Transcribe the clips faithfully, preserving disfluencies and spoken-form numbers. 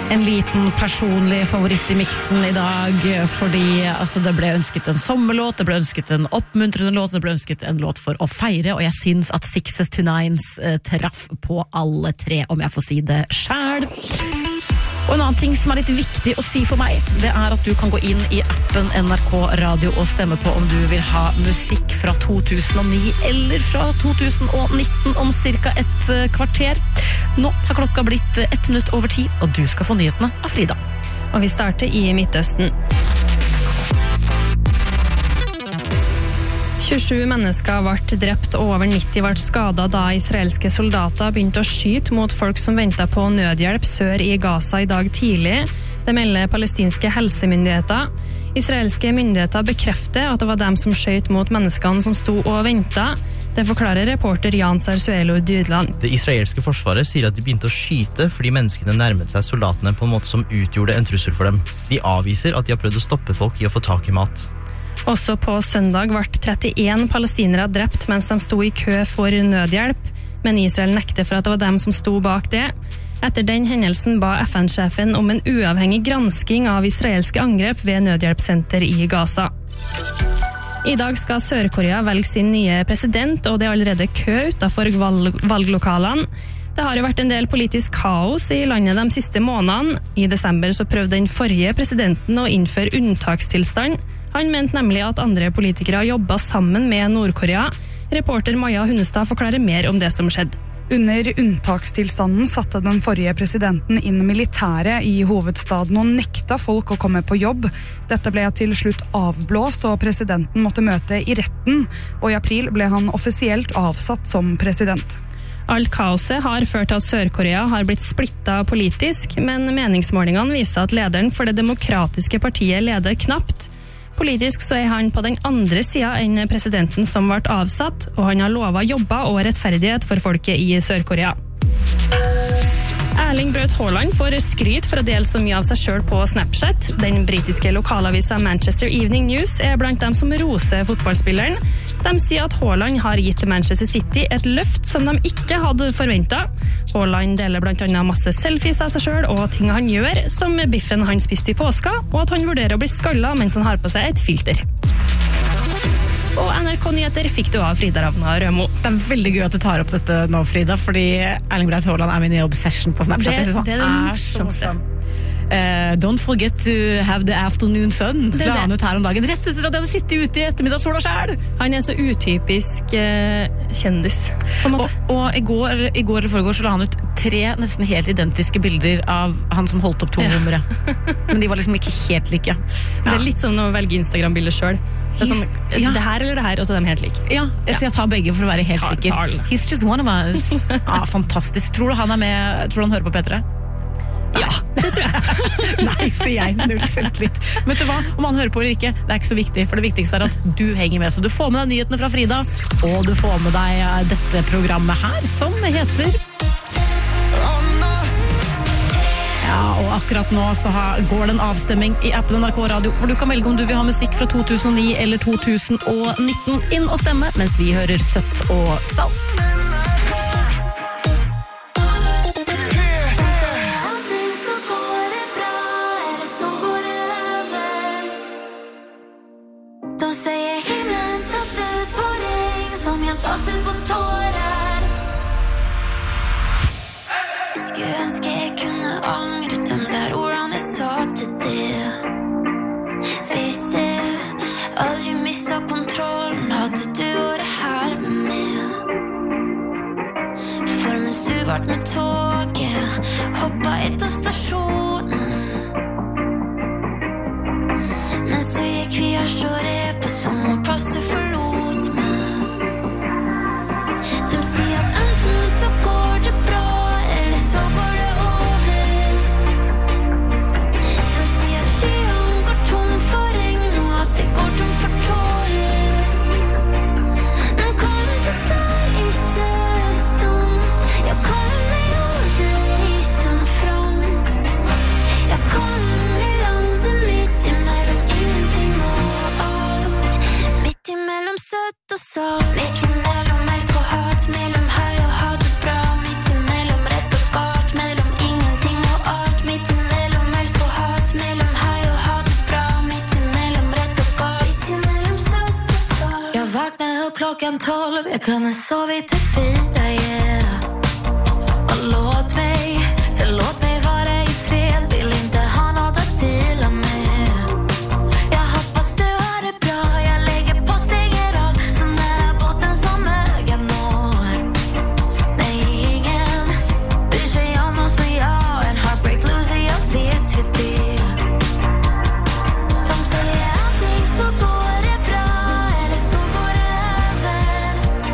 En liten personlig favoritt i mixen i dag, fordi altså, det ble ønsket en sommerlåt, det ble ønsket en oppmuntrende låt, det ble ønsket en låt for å feire, og jeg synes at Sixes to Nines eh, traff på alle tre, om jeg får si det selv. Og en annen ting som er litt viktig å si for meg, det er at du kan gå inn i appen N R K Radio og stemme på om du vil ha musikk fra to tusen og ni eller fra to tusen og nitten om cirka et kvarter. Nå har klokka blitt ett minutt over ti, og du skal få nyhetene av Frida. Og vi starter i Midtøsten. tjuesju mennesker ble drept og over nitti ble skadet da israelske soldater begynte å skyte mot folk som ventet på nødhjelp sør i Gaza i dag tidlig. Det melder palestinske helsemyndigheter. Israelske myndigheter bekrefter at det var dem som skjøt mot menneskene som sto og ventet. Det forklarer reporter Jan Sarsuelo Dydland. Det israelske forsvaret sier at de begynte å skyte fordi menneskene nærmet seg soldatene på en måte som utgjorde en trussel for dem. De avviser at de har prøvd å stoppe folk i å få tak i mat. Også på søndag ble trettien palestinere drept mens de sto i kø for nødhjelp, men Israel nekter for at det var dem som sto bak det. Etter den hendelsen ba F N-sjefen om en uavhengig gransking av israelske angrep ved nødhjelpssenter i Gaza. I dag skal Sør-Korea velge sin nye president, og det er allerede kø utenfor valg- valglokalene. Det har jo vært en del politisk kaos i landet de siste månedene. I desember så prøvde den forrige presidenten å innføre unntakstilstand. Han mente nemlig at andre politikere jobbet sammen med Nord-Korea. Reporter Maja Hundestad forklarer mer om det som skjedde. Under unntakstilstanden satte den forrige presidenten inn militæret i hovedstaden og nekta folk å komme på jobb. Dette ble til slutt avblåst, og presidenten måtte møte i retten, og i april ble han offisielt avsatt som president. Alt kaoset har ført til at Sør-Korea har blitt splittet politisk, men meningsmålingene viser at lederen for det demokratiske partiet leder knapt. Politisk så er han på den andre siden enn presidenten som ble avsatt, og han har lovet jobber og rettferdighet for folket i Sør-Korea. Erling Braut Haaland får skryt for å dele så mye av seg selv på Snapchat. Den britiske lokalavisa Manchester Evening News er blant dem som roser fotballspilleren. De sier at Haaland har gitt Manchester City et løft som de ikke hadde forventet. Haaland deler blant annet masse selfies av seg selv og ting han gjør, som biffen han spiste i påska, og at han vurderer å bli skallet mens han har på seg et filter. Og N R K Nyheter fikk du av Frida Ravna Rømo. Det er veldig gøy at du tar opp dette nå, Frida, fordi Erling Braut Haaland er min nye obsession på Snapchat. Det, Jeg synes det er det morsomste. Uh, don't forget to have the afternoon sun. Det er La han det. ut her om dagen, rett etter at jeg hadde sittet ute i ettermiddagssola selv. Han er så utypisk eh, kjendis, på en måte. Og, og i går, i går eller foregår så la han ut tre nesten helt identiske bilder av han som holdt opp to numre. Men de var liksom ikke helt like. Det er litt som når man velger Instagram-bilder selv. Det er som, He's- ja. det her eller det her, og så er de helt like. Ja, så jeg tar begge for å være helt Ta- sikker. ta den. He's just one of us. Ja, fantastisk. Tror du han er med? Tror du han hører på P tre? Ja, det tror jeg. Nei, sier jeg. Null selvtillit. Vet du hva? Om han hører på eller ikke, det er ikke så viktig, for det viktigste er at du henger med. Så du får med deg nyhetene fra Frida, og du får med deg dette programmet her, som heter... Ja, og akkurat nå så har, går det en avstemming i appen N R K Radio, hvor du kan velge om du vil ha musikk fra to tusen og ni eller to tusen og nitten inn og stemme, mens vi hører Søtt og Salt. De säger himlen tar slut på regn som jag tar slut på tårar. Skulle ønske jeg kunne angre de der ordene jeg sa til det. Hvis jeg aldri mistet kontrollen, hadde du vært her med. For mens du var med toget, hoppet etter stasjonen. Men så gikk vi her står jeg på sommerplass du forlot meg. De sier at enten så går det bra, eller så går det over. De sier at skyen går tom for regn, og at det går tom for tårer. Men kom det der i sant? Jeg kaller meg aldri som fram. klockan tolv. Jag kunde sovit till fyra, yeah. Och låt mig, förlåt mig vara i fred. Vill inte ha något att dela med. Jag hoppas du har det bra. Jag lägger på, stänger av. Så nära botten som ögat når. Nej, ingen bryr sig om någon som jag. En heartbreak loser, jag vet ju det. De säger allting så går det bra. Eller så går det över.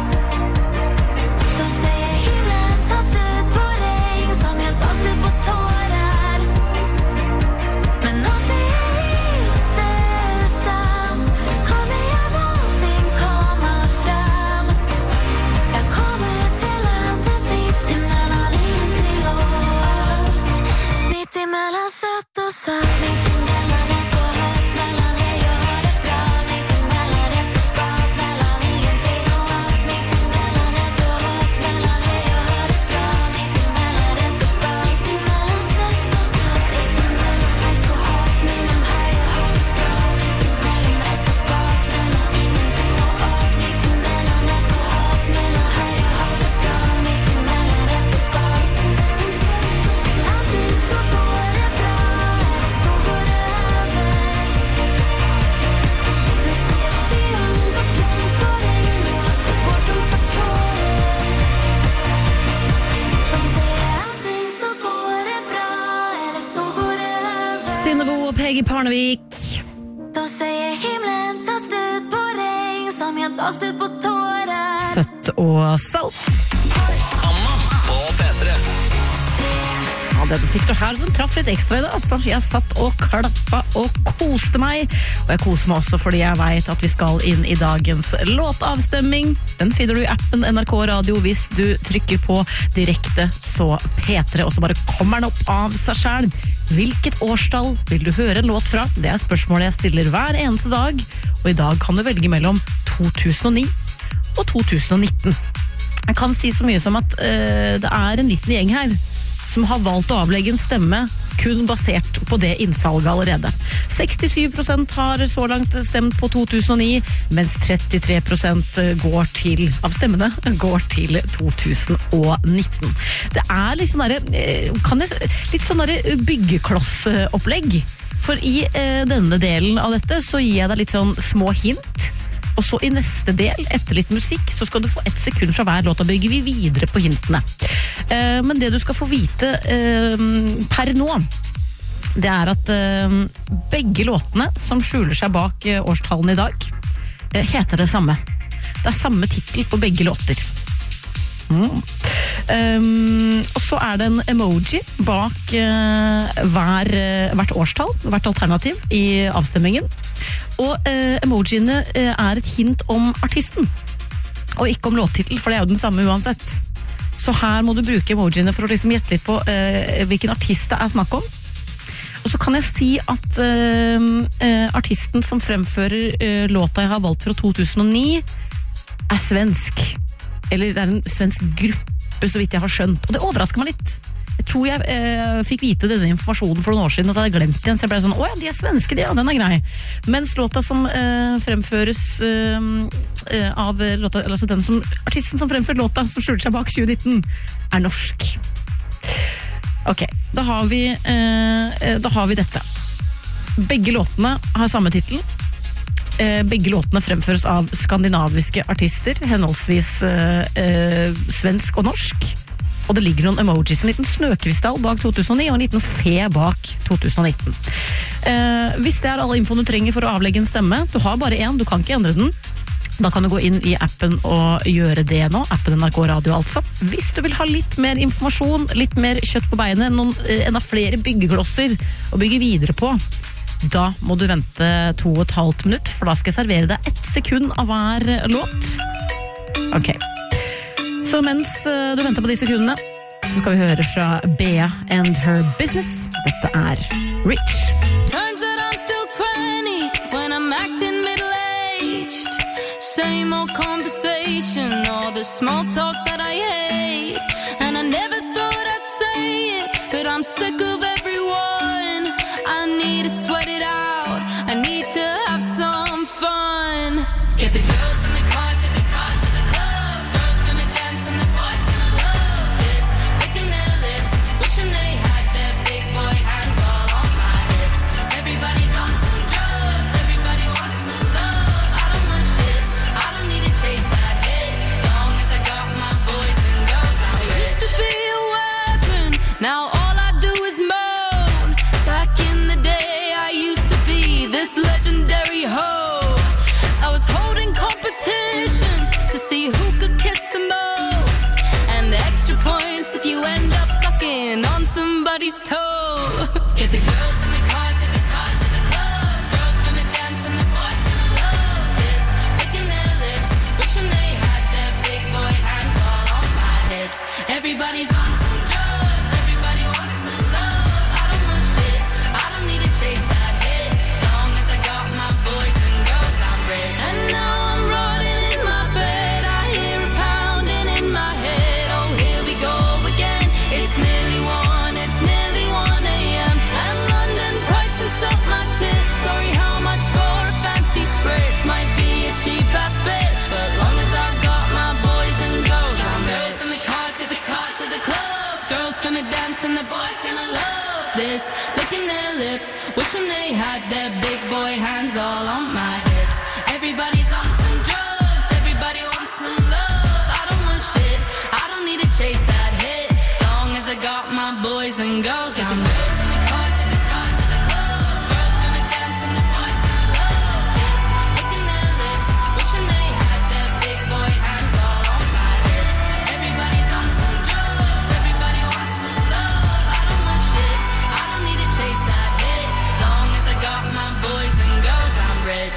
De säger himlen tar slut på regn. Som jag tar slut på tårar. Men någonting är inte sant. Kommer jag någonsin komma fram? Jag kommer till landet mitt emellan ingenting och allt. Mitt emellan sött och salt. Mitt emellan älsk och hat. Mellan hej jag har det bra. Mitt emellan rätt och galt. Mellan ingenting och allt. Mitt emellan älsk och hat. Mellan hej jag har det bra. Mitt emellan rätt och galt. Mitt emellan sött och salt. Mitt emellan älsk och hat. Mellan här jag har det bra. Mitt emellan rätt och galt. Mellan ingenting och allt. Mitt emellan älsk och hat. Mellan här jag har det bra. Mitt emellan rätt och galt. Allting så går det bra. Eller så går det över. Du ser kylan bakom för regn och att det går tom för tårar. De säger allting så går det bra. Eller så går det över. Synnøve og Peggy Parnevik. De säger himlen tar slut på regn. Som jag tar slut på tårar. Søtt og salt. Anna på P tre. Ja, den fikk du her. Den traff litt ekstra i dag, altså. Jeg satt og klappa og koste meg. Og jeg koser meg også fordi jeg vet at vi skal inn i dagens låtavstemming. Den finner du i appen N R K Radio hvis du trykker på direkte så P tre, og så bare kommer den opp av seg selv. Hvilket årstall vil du høre en låt fra? Det er spørsmålet jeg stiller hver eneste dag, og i dag kan du velge mellom to tusen og ni og to tusen og nitten. Jeg kan si så mye som at øh, det er en liten gjeng her som har valgt å avlegge en stemme kun basert på det innsalget allerede. sekstisju prosent har så langt stemt på to tusen og ni, mens trettitre prosent går til, av stemmene går til to tusen og nitten. Det er litt sånn der, kan jeg, litt sånn der byggeklossopplegg, for i eh, denne delen av dette så gir jeg deg litt sånn små hint. Og så i neste del, etter litt musikk, så skal du få ett sekund fra hver låt, og bygger vi videre på hintene. Eh, men det du skal få vite eh, per nå, det er at eh, begge låtene som skjuler seg bak eh, årstallene i dag, eh, heter det samme. Det er samme titel på begge låter. Mm. Um, og så er det en emoji bak uh, hver, uh, hvert årstall, hvert alternativ i avstemmingen. Og uh, emojiene uh, er et hint om artisten, og ikke om låttitel, for det er jo den samme uansett. Så her må du bruke emojiene for å liksom gjette litt på uh, hvilken artist det er snakk om. Og så kan jeg si at uh, uh, artisten som fremfører uh, låta jeg har valgt fra to tusen og ni er svensk. Eller det er en svensk gruppe, så vidt jeg har skjønt. Og det overrasker meg litt. Jeg tror jeg eh, fikk vite denne informasjonen for noen år siden, at jeg hadde glemt den, så jeg ble sånn, åja, de er svenske, ja, den er grei. Mens låta som eh, fremføres eh, av låta, altså den som, artisten som fremfører låta, som skjuler seg bak tjue nitten, er norsk. Ok, da har vi, eh, da har vi dette. Begge låtene har samme titel. Begge låtene fremføres av skandinaviske artister, henholdsvis eh, eh, svensk og norsk. Og det ligger noen emojis, en liten snøkrystall bak to tusen og ni og en liten fe bak to tusen og nitten. Eh, hvis det er alle info du trenger for å avlegge en stemme, du har bare en, du kan ikke endre den, da kan du gå inn i appen og gjøre det nå, appen N R K Radio altså. Hvis du vil ha litt mer informasjon, litt mer kjøtt på beinet, noen, enda flere byggeglosser å bygge videre på, da må du vente to og et halvt minutt, for da skal jeg servere deg ett sekund av hver låt. Ok. Så mens du venter på de sekundene, så skal vi høre fra Bea and Her Business. Dette er Rich. Turns out I'm still twenty when I'm acting middle-aged. Same old conversation, all the small talk that I hate. And I never thought I'd say it, but I'm sick of everyone. I need to sweat it out, I need to have some fun. Get the girls in the car, to the car, to the see who could kiss the most. And extra points if you end up sucking on somebody's toe. Get the girls in the car to the car to the club. Girls gonna dance and the boys gonna love this. Licking their lips, wishing they had their big boy hands all on my hips. Everybody's on some drugs, everybody wants some love. I don't want shit, I don't need to chase that hit. Long as I got my boys and girls, I'm rich. And now I'm rotting in my bed, I hear a pounding in my head. Oh, here we go again, it's nearly one, it's nearly one a.m. And London price can suck my tits. Sorry, how much for a fancy spritz? Might be a cheap ass bitch, but long as I got my boys and girls, I'm girls in the car to the car to the club. Girls gonna dance and the boys gonna love this. Licking their lips, wishing they had their big boy hands all on my hips. Everybody's on some drugs, everybody wants some love. I don't want shit, I don't need to chase that hit. Long as I got my boys and girls, I'm girls in the car to the car to the club. Girls gonna dance and the boys gonna love this. Licking their lips, wishing they had their big boy hands all on my hips. Everybody's on some drugs, everybody wants some love. I don't want shit, I don't need to chase that hit. Long as I got my boys and girls, I'm rich.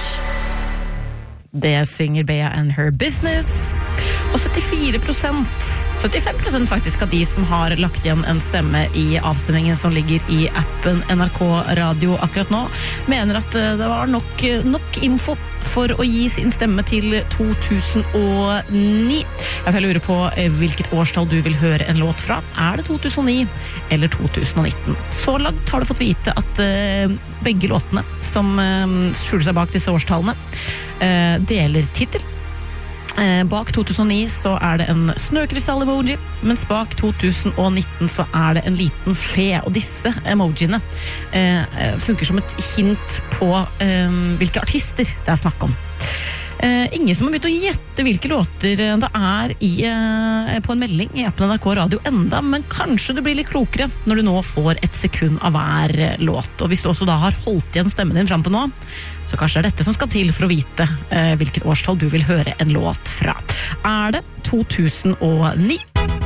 Det synger Bea and Her Business. Og syttifire prosent, syttifem prosent faktisk av de som har lagt igjen en stemme i avstemningen som ligger i appen N R K Radio akkurat nå, mener at det var nok, nok info for å gi sin stemme til to tusen og ni. Jeg vil lure på hvilket årstall du vil høre en låt fra. Er det to tusen og ni eller to tusen og nitten? Så langt har du fått vite at uh, begge låtene som uh, skjuler seg bak disse årstallene uh, deler titel. Eh, bak to tusen og ni så er det en snøkrystall-emoji, mens bak to tusen og nitten så er det en liten fe, og disse emojiene eh, funker som et hint på eh, hvilke artister det er snakk om. Eh, ingen som har begynt å gjette hvilke låter det er i, eh, på en melding i appen N R K Radio enda, men kanskje du blir litt klokere når du nå får et sekund av hver låt. Og hvis du også da har holdt igjen stemmen din frem til nå, så kanskje det er dette som skal til for å vite eh, hvilket årstall du vil høre en låt fra. Er det to tusen og ni?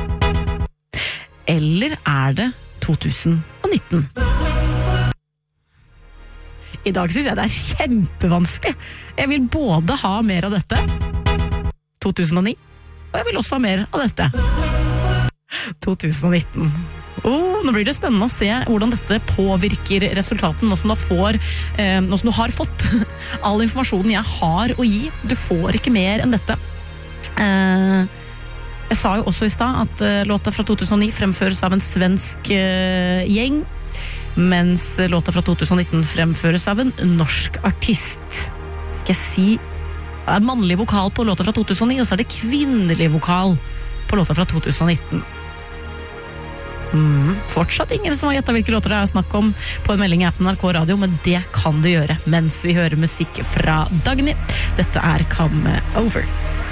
Eller er det to tusen og nitten? I dag synes jeg det er kjempevanskelig. Jeg vil både ha mer av dette, to tusen og ni, og jeg vil også ha mer av dette, to tusen og nitten. Oh, nå blir det spennende å se hvordan dette påvirker resultaten, nå som du, får, eh, nå som du har fått all informasjonen jeg har å gi. Du får ikke mer enn dette. Eh, jeg sa jo også i sted at eh, låta fra to tusen og ni fremføres av en svensk eh, gjeng, mens låta fra to tusen og nitten fremføres av en norsk artist. Skal jeg si det er mannlig vokal på låta fra to tusen og ni, og så er det kvinnelig vokal på låta fra to tusen og nitten. Mm, fortsatt ingen som har gjettet hvilke låter det er snakk om på en melding i appen N R K Radio, men det kan du gjøre mens vi hører musikk fra Dagny. Dette er Come Over.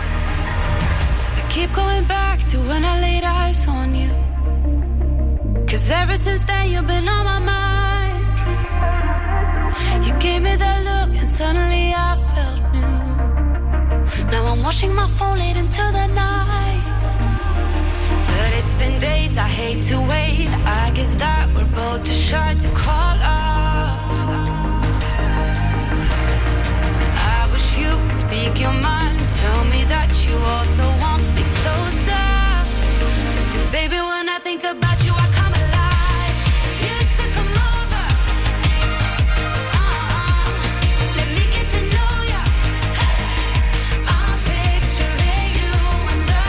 I keep going back to when I laid eyes on you. Cause ever since then you've been on my mind. You gave me that look and suddenly I felt new. Now I'm watching my phone late into the night. But it's been days, I hate to wait. I guess that we're both too shy to call up. I wish you would speak your mind and tell me that you also want me closer. Cause baby, when I think about you, I come alive. You should come over. Uh-uh. Let me get to know ya. Hey. I'm picturing you in the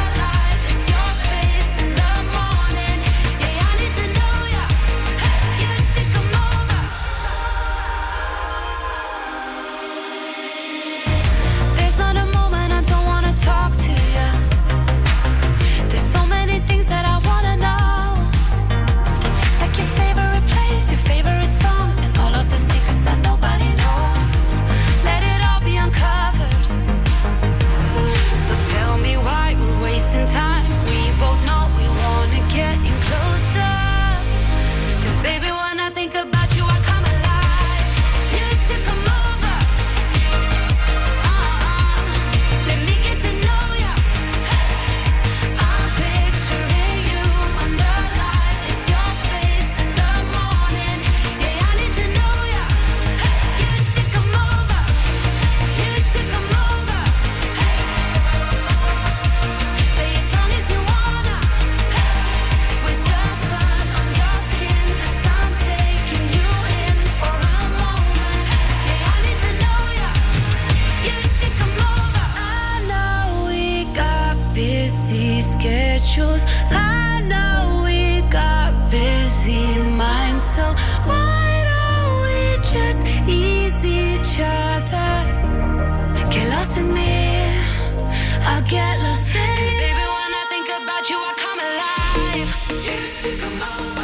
busy schedules. I know we got busy minds, so why don't we just ease each other? Get lost in me, I'll get lost in you. Baby, when I think about you, I come alive. You should come over.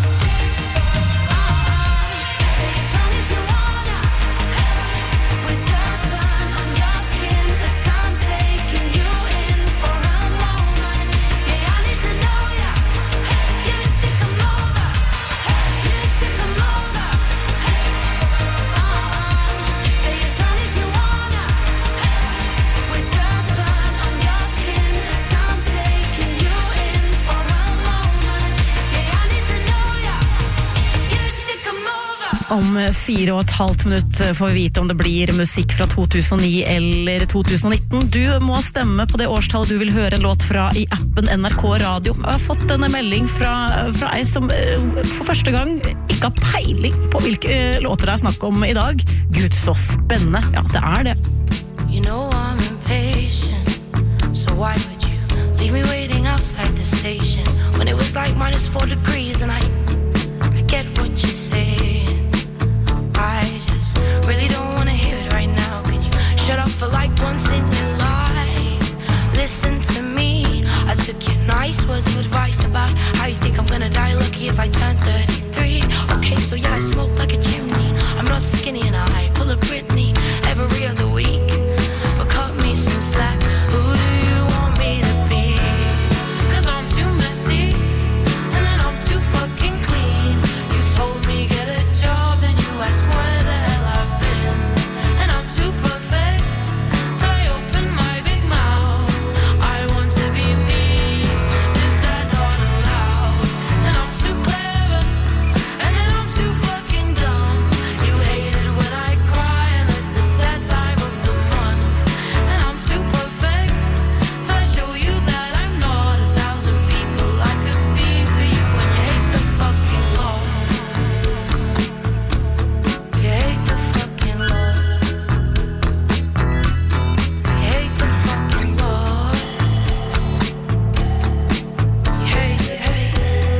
Om fire og et halvt minutt får vi vite om det blir musikk fra to tusen og ni eller to tusen og nitten. Du må stemme på det årstallet du vil høre en låt fra i appen N R K Radio. Jeg har fått en melding fra, fra ei som for første gang ikke har peiling på hvilke låter det er snakk om i dag. Gud, så spennende. Ja, det er det. You know I'm impatient, so why would you leave me waiting outside the station when it was like minus four degrees and I, I get what you're saying. I just really don't want to hear it right now. Can you shut up for like once in your life? Listen to me. I took your nice words of advice about how you think I'm gonna die lucky if I turn thirty-three. Okay, so yeah, I smoke like a chimney. I'm not skinny and I pull a Britney every other week. But cut me some slack. Who do you want me to be? Cause I'm too messy and then I'm too fucking clean. You told me get a job and you asked where the hell I've been. And I'm too perfect till I open my big mouth. I want to be me. Is that not allowed? And I'm too clever and then I'm too fucking dumb. You hate it when I cry unless it's that time of the month. And I'm too perfect till I show you that I'm not a thousand people I could be for you. And you hate the fucking Lord. You hate the fucking Lord. You hate the fucking Lord. You hate, you hate.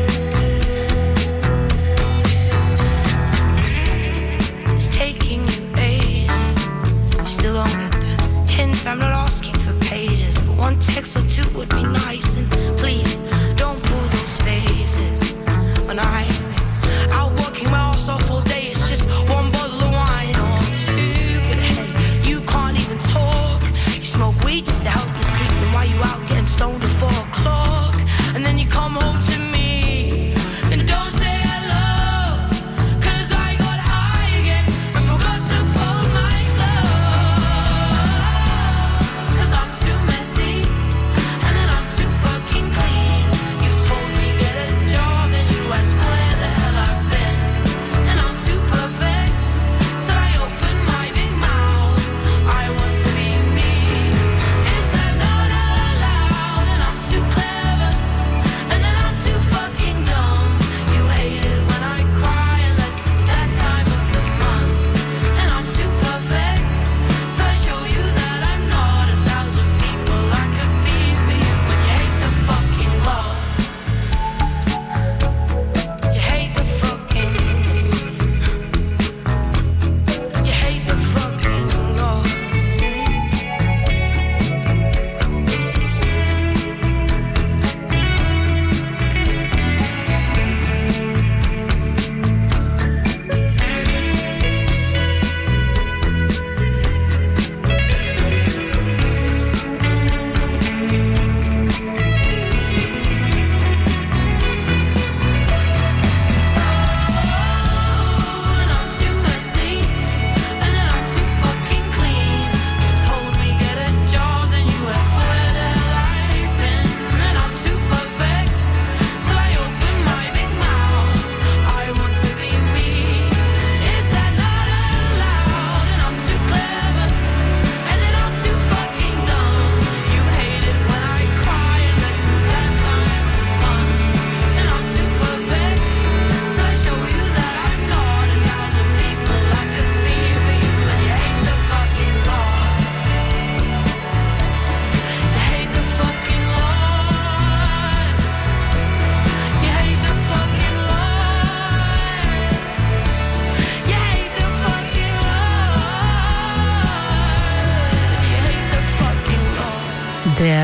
It's taking you ages. You still don't get the hint. I'm not asking for pages, but one text or two would be nice. And please don't pull those faces. When I've been out working my ass off all day, it's just one bottle of wine or two. But hey, you can't even talk. You smoke weed just to help you sleep. Then why you out getting stoned at four o'clock? And then you come home to me and don't say hello. Cause I got high again and forgot to fold my clothes. Cause I'm too messy and then I'm too fucking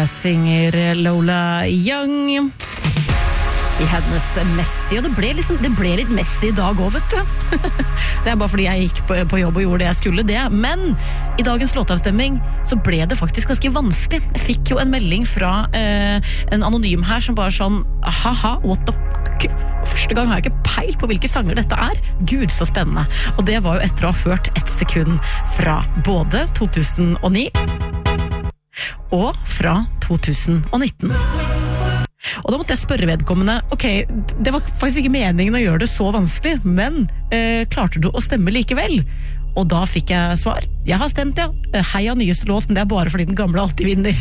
synger Lola Young i hennes Messi, og det ble, liksom, det ble litt Messi i dag også, vet du. Det er bare fordi jeg gikk på, på jobb og gjorde det jeg skulle det, men i dagens låtavstemming så ble det faktisk ganske vanskelig. Jeg fikk jo en melding fra eh, en anonym her som bare sånn, haha, what the fuck? Første gang har jeg ikke peil på hvilke sanger dette er. Gud, så spennende. Og det var jo etter å ha hørt ett sekund fra både to tusen og ni og fra to tusen og nitten. Og da måtte jeg spørre vedkommende, ok, det var faktisk ikke meningen å gjøre det så vanskelig, men eh, klarte du å stemme likevel? Og da fikk jeg svar, jeg har stemt, ja. Heia nyeste låt, men det er bare fordi den gamle alltid vinner.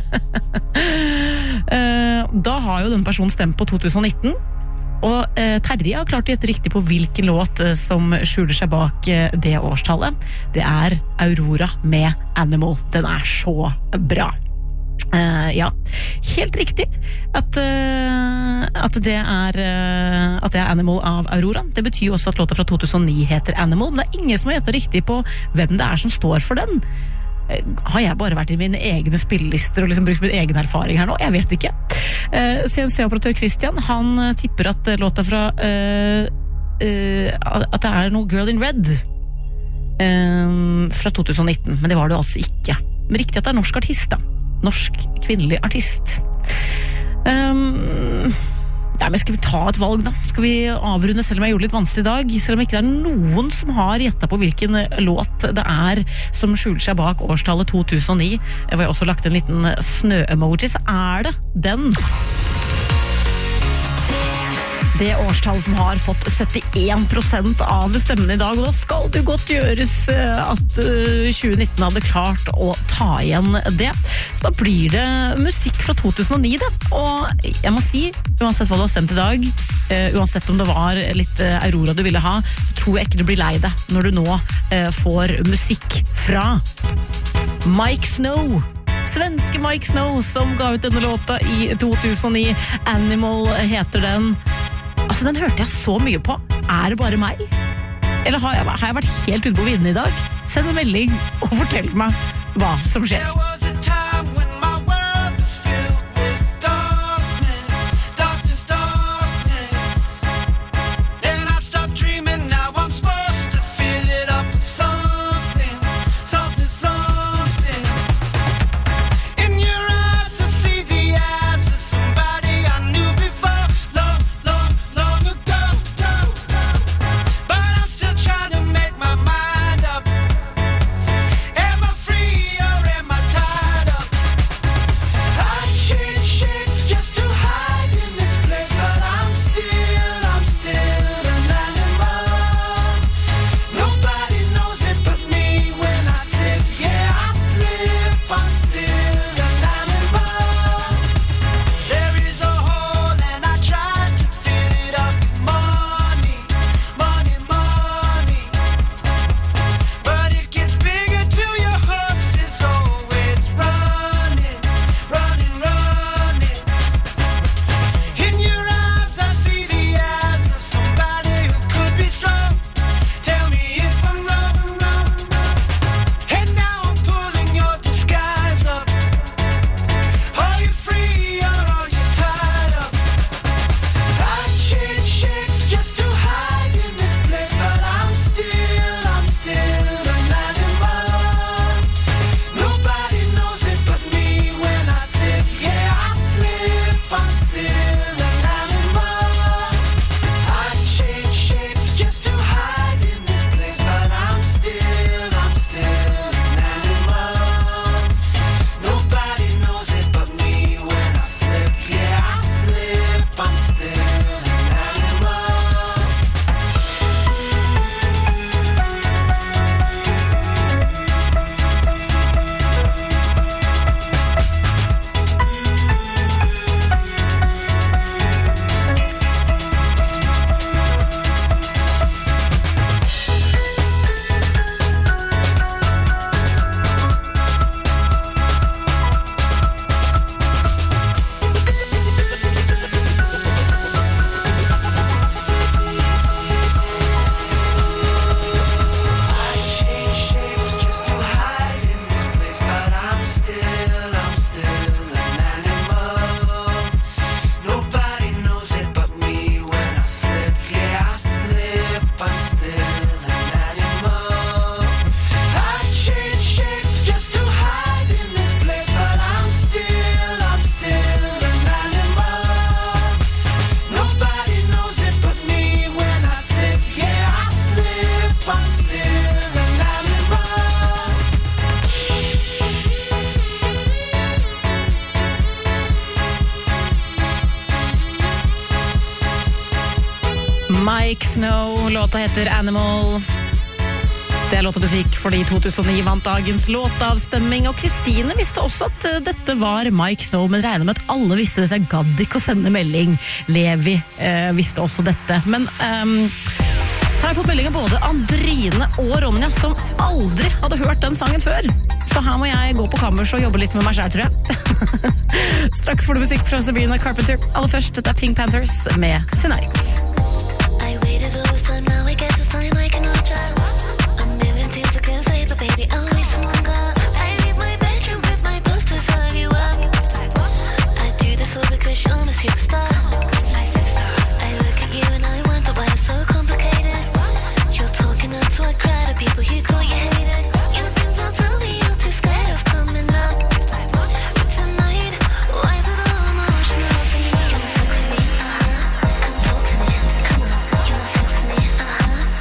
eh, da har jo den personen stemt på to tusen og nitten, og eh, Terje har klart å gjette riktig på hvilken låt eh, som skjuler seg bak eh, det årstallet. Det er Aurora med Animal. Den er så bra. Uh, ja, helt riktig at, uh, at, det er, uh, at det er Animal av Aurora. Det betyr jo også at låta fra to tusen og ni heter Animal, men det er ingen som har gjettet riktig på hvem det er som står for den. Uh, har jeg bare vært i mine egne spillelister og liksom brukt min egen erfaring her nå? Jeg vet ikke. uh, C N C-operatør Christian, han uh, tipper at uh, låta fra uh, uh, at det er noe Girl in Red uh, fra to tusen og nitten, men det var det altså ikke. Men riktig at det er norsk artist da. Norsk kvinnelig artist. Um, ja, men skal vi ta et valg da? Skal vi avrunde selv om jeg gjorde det litt vanskelig i dag? Selv om ikke det er noen som har gjettet på hvilken låt det er som skjuler seg bak årstallet to tusen og ni. Jeg har også lagt en liten snø-emoji, så er det den. Det årstall som har fått syttien prosent av stemmene i dag, og da skal det godt gjøres at tjue nitten hadde klart å ta igjen det. Så da blir det musikk fra to tusen og ni det, og jeg må si, uansett hva du har stemt i dag, uansett om det var litt Aurora du ville ha, så tror jeg ikke du blir lei deg når du nå får musikk fra Mike Snow. Svenske Mike Snow som ga ut denne låta i to tusen og ni. Animal heter den. Altså, den hørte jeg så mye på. Er det bare meg? Eller har jeg, har jeg vært helt ute på vinden i dag? Send en melding og fortell meg hva som skjer. Am I free or am I tired? Mike Snow, låta heter Animal. Det er låta du fikk fordi to tusen og ni vant dagens låtavstemming, og Kristine visste også at uh, dette var Mike Snow, men regner med at alle visste det, så jeg gadd ikke å sende melding. Levi uh, visste også dette, men um, her har jeg fått melding av både Andrine og Ronja, som aldri hadde hørt den sangen før. Så her må jeg gå på kammers og jobbe litt med meg selv, tror jeg. Straks får du musikk fra Sabrina Carpenter. Aller først, dette er Pink Panthers med Tonight. I waited all this time, now I guess it's time I cannot try. A million things I can say, but baby, I'll wait some longer. I leave my bedroom with my posters of you up. I do this all because you're my superstar. I look at you and I wonder why it's so complicated. You're talking out to a crowd of people you thought you hated. Your friends all tell me you're too scared of coming up. But tonight, why is it all emotional to me? You wanna sex me? Uh-huh. Come talk to me. Come on. You wanna sex me? Uh-huh.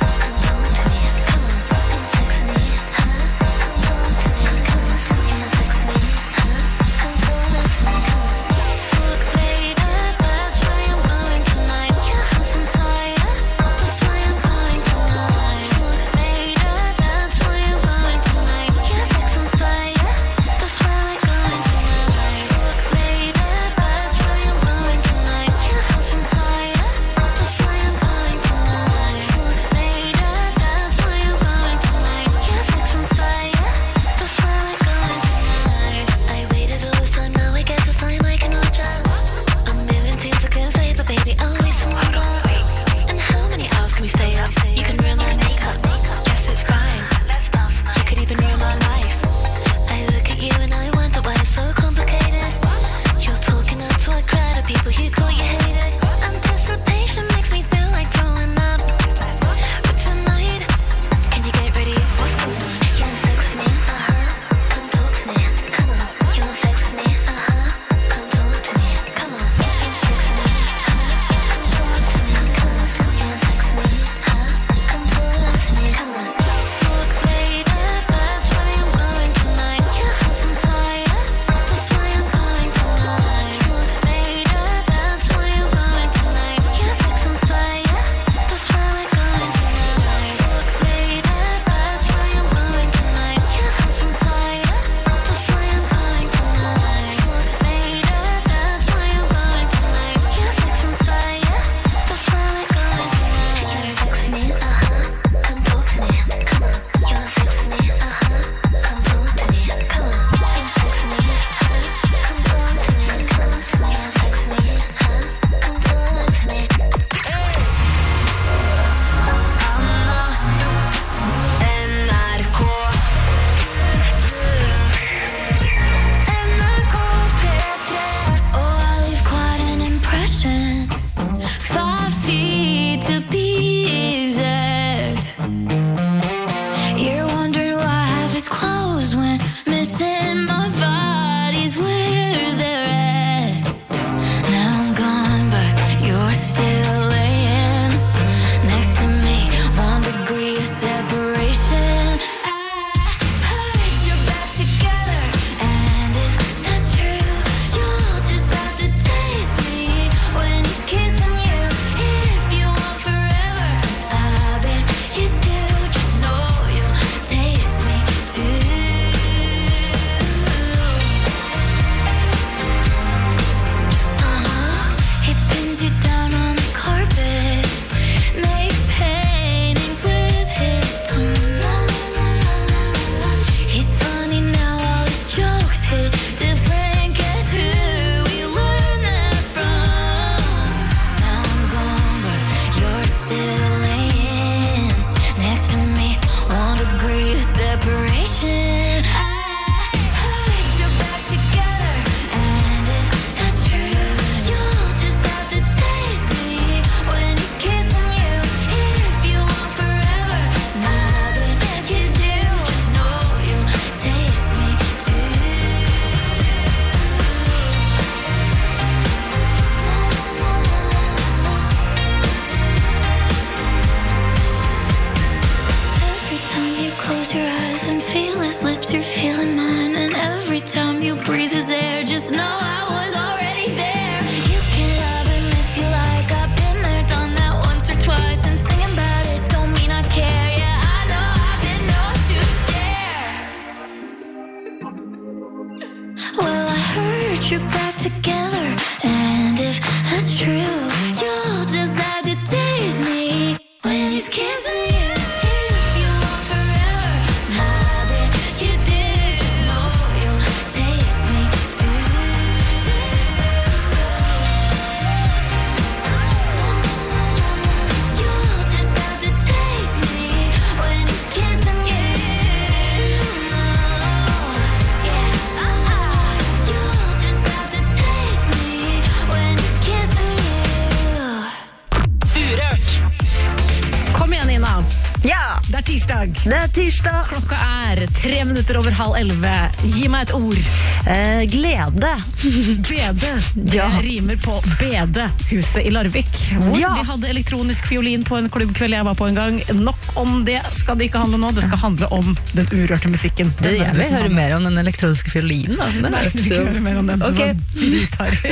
tirsdag. Det er tirsdag. Klokka er tre minutter over halv elleve. Gi meg et ord. Eh, glede. Bede. Det Ja. rimer på Bede, huset i Larvik. Hvor Ja. de hadde elektronisk fiolin på en klubbkveld jeg var på en gang. Nok om det skal det ikke handle om nå. Det skal handle om den urørte musikken. Du, Den er jeg det vil som høre handler- mer om den elektroniske fiolinen. Da. Den Nei, er du vil ikke høre mer om den. Ok. Det var dritharry.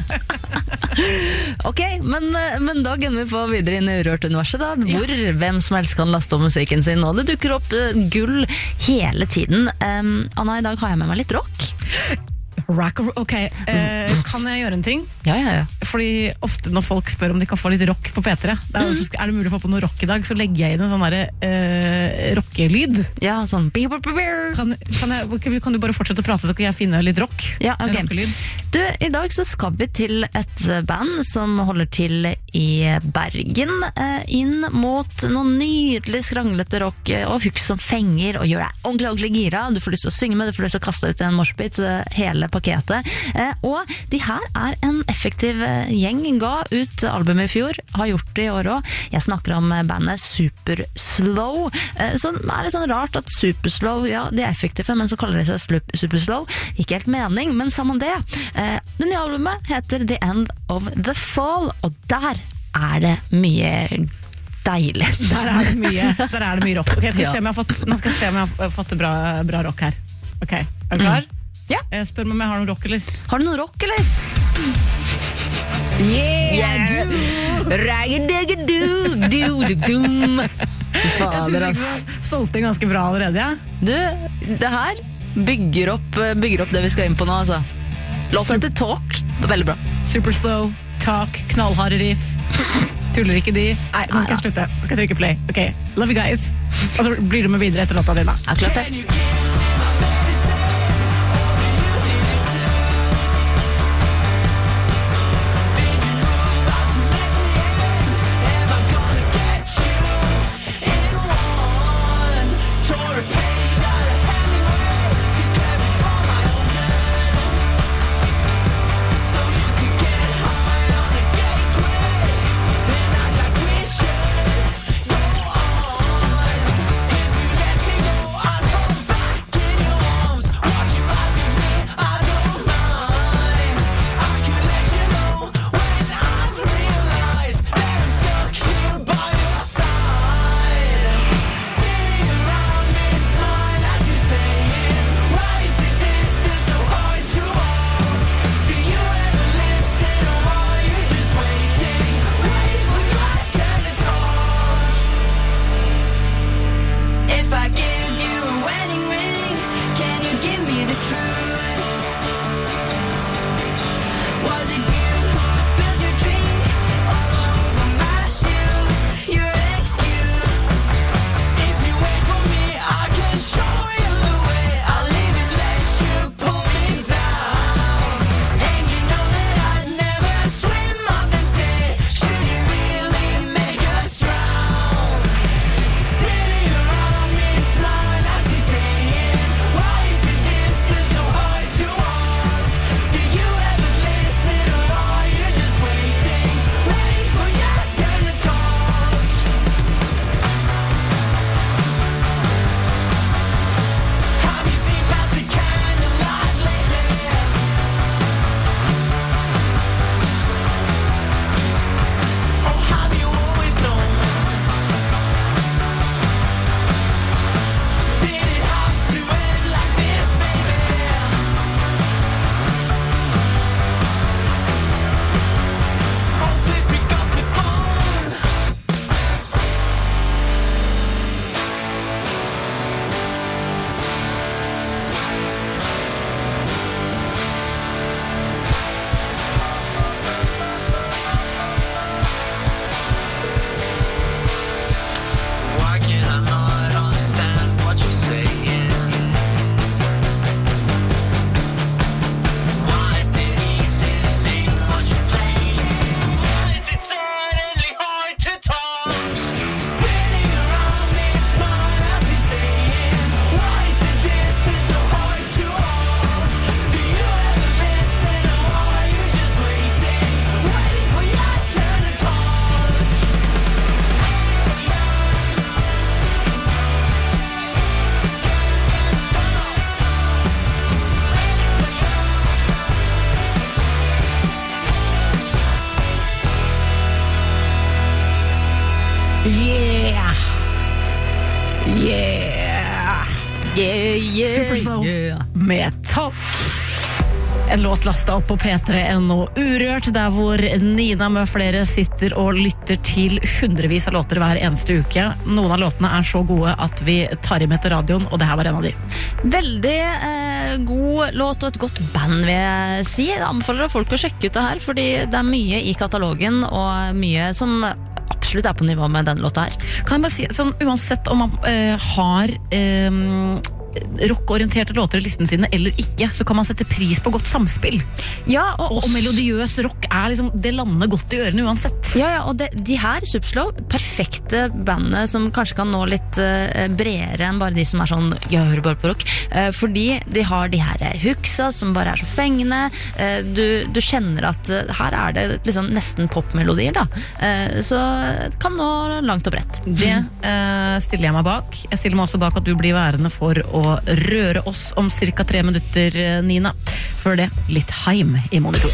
Ok, men, men da gunner vi på videre inn i Urørt-universet, da, hvor hvem som helst kan laste om musikken sin, og det dukker opp uh, gull hele tiden. Um, Anna, i dag har jeg med meg litt rock. Rock, ok, eh, kan jeg gjøre en ting? Ja, ja, ja. Fordi ofte når folk spør om de kan få litt rock på P tre, det er, Mm. er det mulig å få på noe rock i dag, så legger jeg inn en sånn der, eh, rockelyd. Ja, sånn Kan, kan, jeg, kan du bare fortsette å prate, så kan jeg finne litt rock? Ja, ok. En rockelyd. Du, i dag så skal vi til et band som holder til i Bergen, eh, inn mot noen nydelig skranglete rock eh, og hooks som fenger og gjør deg ordentlig, ordentlig gira. Du får lyst til å synge med, du får lyst til å kaste ut en moshpit, eh, hele pakketet. Eh, og de her er en effektiv eh, gjeng, ga ut albumet i fjor, har gjort det i år også. Jeg snakker om eh, bandet Super Slow, eh, så det er litt sånn rart at Super Slow, ja, de er effektive, men så kaller de seg slup- Super Slow. Ikke helt mening, men sammen det. Eh, det nye albumet heter The End of the Fall, og der er det mye deilig. Der er det mye, der er det mye rock. Ok, jeg skal Ja. se om jeg har fått, nå skal jeg se om jeg har fått bra, bra rock her. Ok, er du klar? Ja. Jeg spør meg om jeg har noe rock, eller? Har du noe rock, eller? Yeah, du! Raggadaggadoo-doo-doo-doom. Jeg Fader, synes ass. ikke du solgte den ganske bra allerede, ja? Du, det her bygger opp, bygger opp det vi skal inn på nå, altså. Låten heter Talk. Veldig bra. Super slow, talk, knallharde riff. Tuller ikke de? Nei, nå skal jeg slutte. Nå skal jeg trykke play. Ok, love you guys. Og så blir du med videre etter låta dine. Er klart det. If you let me go, I'll fall back. Yeah! Yeah! Yeah, yeah, Supersnow yeah. med Talk. En låt lastet opp på P tre punkt no Urørt, der hvor Nina med flere sitter og lytter til hundrevis av låter hver eneste uke. Noen av låtene er så gode at vi tar im etter radioen, og det her var en av de. Veldig eh, god låt og et godt band, vil jeg si. Jeg anbefaler folk å sjekke ut det her, fordi det er mye i katalogen, og mye som absolutt er på nivå med den låta her. Kan jeg bare si, sånn, uansett om man eh, har eh, rockorienterte låter i listen sine eller ikke, så kan man sette pris på godt samspill. Ja, og, og, og melodiøs rock er liksom, det lander godt i ørene uansett. Ja, ja, og det, de her, Superslow, perfekte bandene som kanskje kan nå litt uh, bredere enn bare de som er sånn, jeg hører bare på rock, uh, fordi de har de her hooksa som bare er så fengende. Uh, du, du kjenner at uh, her er det liksom nesten popmelodier, da. Uh, så det kan nå langt og bredt. Det uh, stiller jeg meg bak. Jeg stiller meg også bak at du blir værende for å røre oss om cirka tre minutter, Nina. Før det, litt Haim i monitor.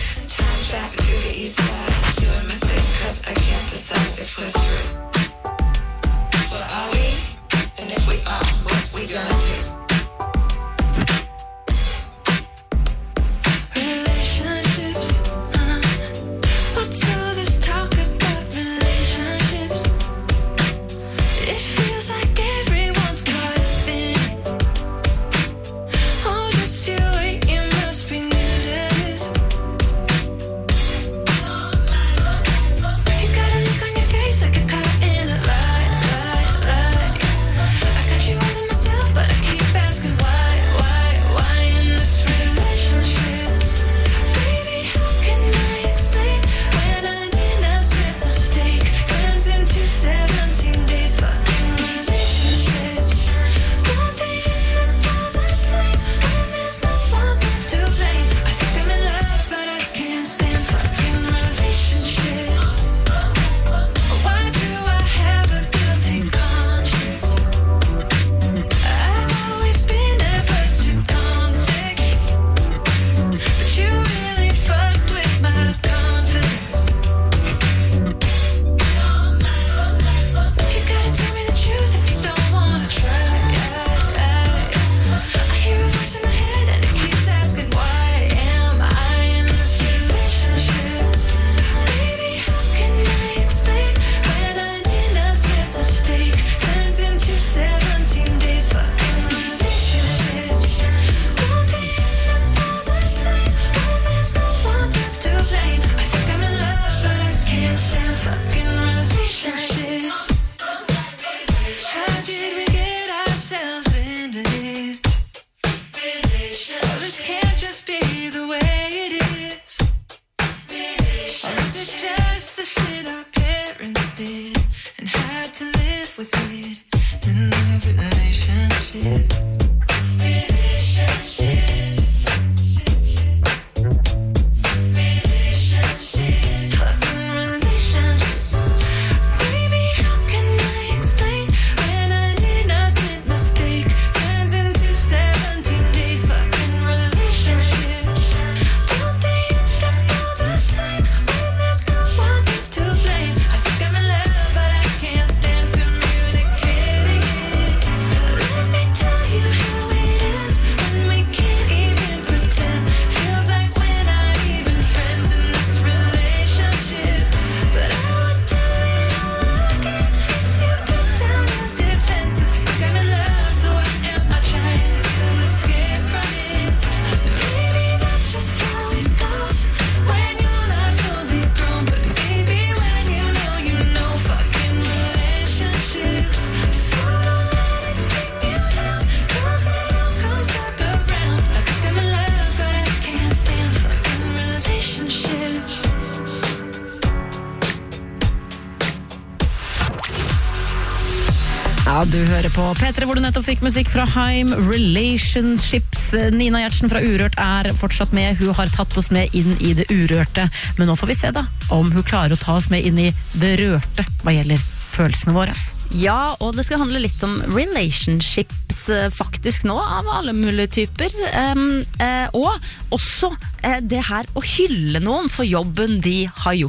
Ja, du hører på P tre, hvor du nettopp fikk musikk fra Haim, Relationships. Nina Gjertsen fra Urørt er fortsatt med. Hun har tatt oss med inn i det urørte. Men nå får vi se da, om hun klarer å ta oss med inn i det rørte hva gjelder følelsene våre. Ja, og det skal handle litt om relationships faktisk nå, av alle mulige typer. Um, eh, og også eh, det her å hylle noen for jobben de har gjort.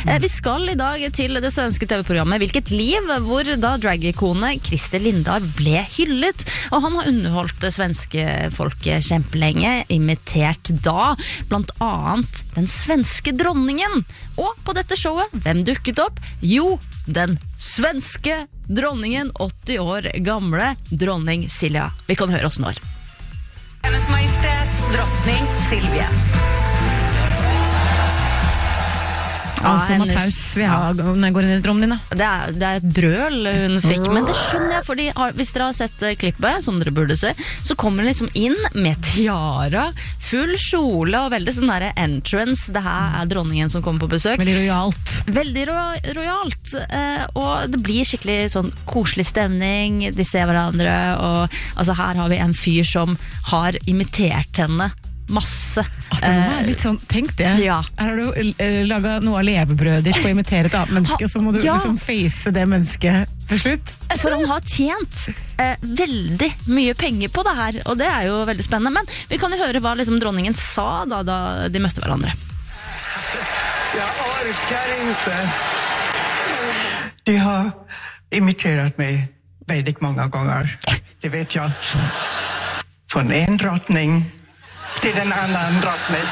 Eh, vi skal i dag til det svenske TV-programmet Hvilket liv, hvor da drag-ikone Christer Lindarw ble hyllet, og han har underholdt det svenske folket kjempelenge, imitert da, blant annet den svenske dronningen. Og på dette showet, hvem dukket opp? Jo, den svenske dronningen, åtti år gamle dronning Silvia. Vi kan høre oss nå. Hennes Majestet, drottning Silvia. Ja, sånn applaus vi har når jeg går inn i drømmen din. Det er, det er et brøl hun fikk, men det skjønner jeg, fordi hvis dere har sett klippet, som dere burde se, så kommer hun liksom inn med tiara, full kjole og veldig sånn der entrance. Det her er dronningen som kommer på besøk. Veldig rojalt. Veldig ro rojalt, eh, og det blir skikkelig sånn koselig stemning, de ser hverandre, og altså her har vi en fyr som har imitert henne masse. At det må være litt sånn, tenk det. Ja. Her har du uh, laget noe av levebrødet ditt på å imitere et annet menneske, så må du ja. liksom face det mennesket til slutt. For han har tjent eh, veldig mye penger på det her, og det er jo veldig spennende. Men vi kan jo høre hva liksom dronningen sa da, da de møtte hverandre. Jeg orker ikke. De har imiteret meg veldig mange ganger. Det vet jeg. Fra en drottning til den andre drottning.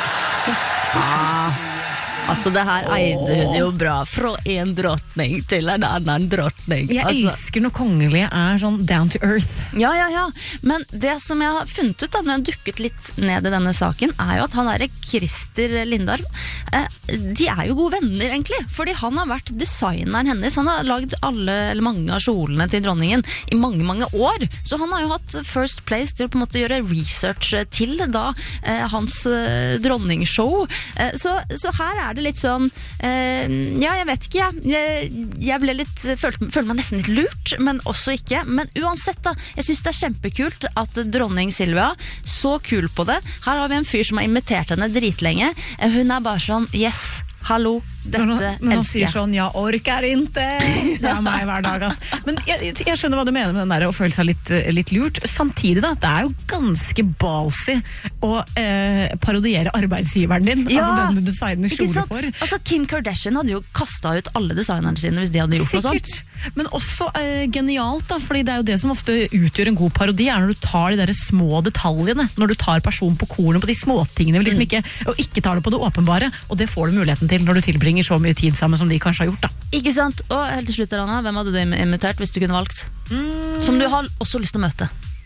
Ah, altså det her eide hun jo bra. Fra en drottning til en annen drottning. Jeg altså. elsker når kongelige er sånn down to earth. Ja, ja, ja. Men det som jeg har funnet ut da, når jeg har dukket litt ned i denne saken, er jo at han er Christer Lindarw. Eh, de er jo gode venner egentlig, fordi han har vært designeren hennes. Han har lagd alle, eller mange av kjolene til dronningen i mange, mange år. Så han har jo hatt first place til å på en måte gjøre research til da eh, hans eh, dronningshow. Eh, så, så her er det litt sånn, eh, ja, jeg vet ikke, jeg, jeg ble litt, følte, følte meg nesten litt lurt, men også ikke. Men uansett da, jeg synes det er kjempekult at dronning Silvia, så kul på det. Her har vi en fyr som har imitert henne dritlenge. Hun er bare sånn, yes, hallo, dette når han, når han elsker sier jeg. sånn, jeg orker ikke. Det er meg hver dag, ass. Men jeg, jeg skjønner hva du mener med den der å føle seg litt, litt lurt. Samtidig da, det er jo ganske ballsy å eh, parodiere arbeidsgiveren din. Ja, altså den du designer ikke kjole sant? for. Altså Kim Kardashian hadde jo kastet ut alle designerne sine hvis de hadde gjort noe Sikkert. sånt. Men også eh, genialt da, fordi det er jo det som ofte utgjør en god parodi, er når du tar de der små detaljene, når du tar personen på kornet på de småtingene, liksom ikke, og ikke tar det på det åpenbare, og det får du muligheten til når du tilbringer så mye tid sammen som de kanskje har gjort da. Ikke sant? Og helt til slutt, Anna, hvem hadde du invitert hvis du kunne valgt? Mm. Som du har også lyst til å møte?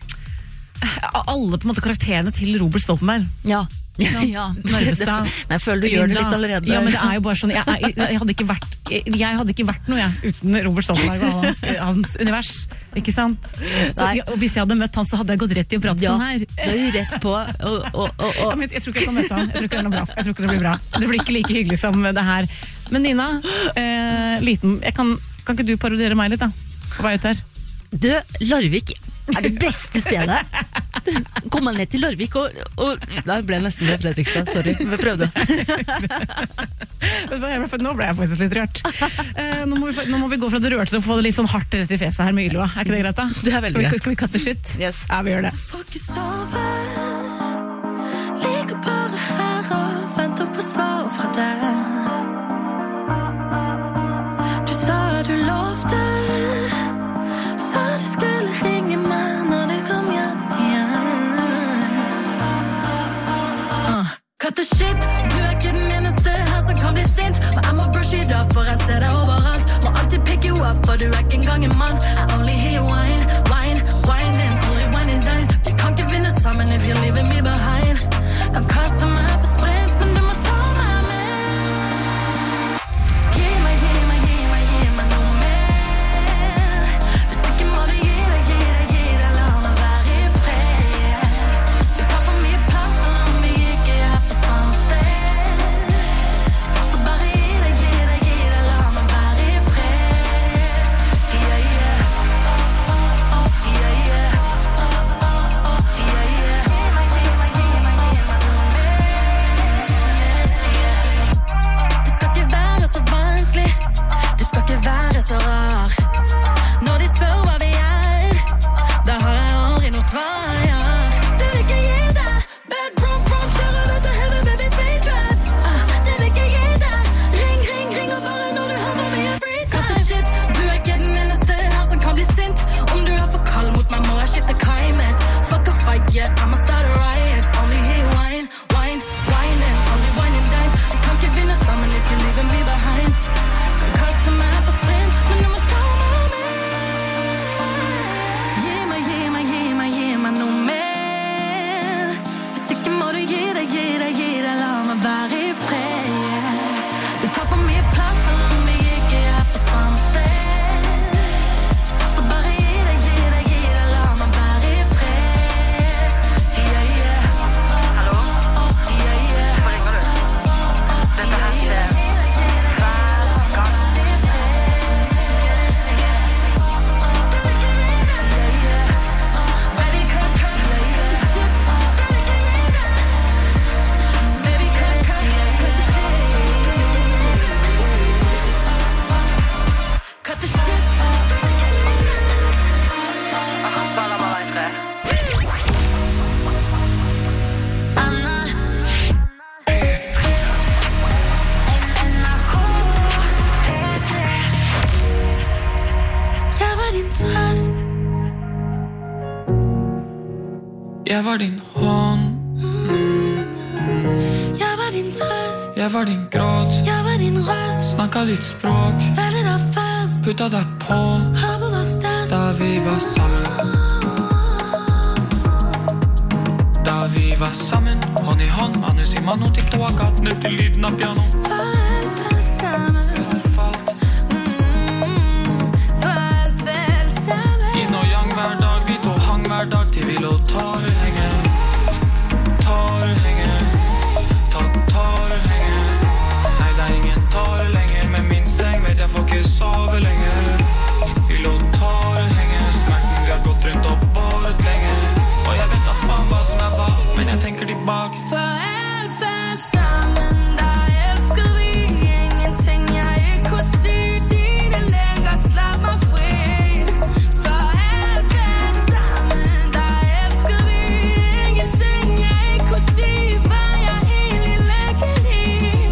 Alle på en måte karakterene til Robert Stoltenberg. Ja. Ja, Narvestad, men jeg føler du gjør det litt allerede. Ja, men det er jo bare sånn, jeg, jeg, jeg, hadde, ikke vært, jeg, jeg hadde ikke vært noe jeg, uten Robert Stoltenberg og hans, hans univers, ikke sant? Så, ja, og hvis jeg hadde møtt han, så hadde jeg gått rett i å prate ja, sånn her. Det er jo rett på. Og, og, og, og. Ja, men jeg tror ikke jeg kan møte han, jeg tror ikke det er noe bra. Jeg tror ikke det blir bra. Det blir ikke like hyggelig som det her. Men Nina, eh, liten, jeg kan, kan ikke du parodiere meg litt da? På vei ut her. Du, Larvik er det beste stedet. Kom man ned til Larvik og, og da ble jeg nesten det Fredrikstad, sorry, vi prøvde. Nå ble jeg faktisk litt rørt. Eh, nå, må vi, nå må vi gå fra det rørte til å få det litt sånn hardt rett i fjeset her med Ylva. Er ikke det greit da? Det er veldig skal vi, greit. skal vi cut the shit? Yes. Ja, vi gjør det. Får ikke sove. Ligger bare her og venter på svar fra deg. Du sa du lovte, sa du skulle ringe meg når du kom hjem igjen. uh. Cut the shit, du er ikke den eneste her som kan bli sint, men jeg må brush it up for jeg ser deg overalt. Må alltid pick you up, for du er ikke engang en mann. I only hear wine, wine, wine and aldri wine and dine. Vi kan ikke vinne sammen if you're leaving me behind. Kan kaste meg på sprint, men du må ta meg med. Gi meg, gi meg, gi meg, gi meg noe mer. Hvis ikke må du gi deg, gi deg, gi deg, la meg være i fred. Du tar for mye plass, selv om vi ikke er på samme sted. Så bare gi deg, gi deg, gi deg, la meg være i fred. Yeah, yeah. Jeg var din hånd, Jeg var din trøst, jeg var din gråt, jeg var din røst. snakket ditt språk, Valgte deg først, puttet deg på, håpet var størst. da vi var sammen. Da vi var sammen, hånd i hånd, manus i mano, tippte og gaten ut til lyden av piano. For alt falt sammen, Vi har falt mm, for alt falt sammen. inn og yang hver dag, vi to hang hver dag til vi lå tårer henge. Tårer henge, ta tårer henge. Nei, det er ingen tårer lenger, med min seng vet jeg får ikke sove lenger. Vi lå tårer henge, smerten vi har gått rundt og båret lenge. Og jeg vet da faen hva som er hva, men jeg tenker tilbake. For alt falt sammen, da elsker vi ingenting jeg ikke kunne si. Dine længer slap meg fri. For alt falt sammen, da elsker vi ingenting jeg ikke kunne si. Var jeg egentlig lykkelig?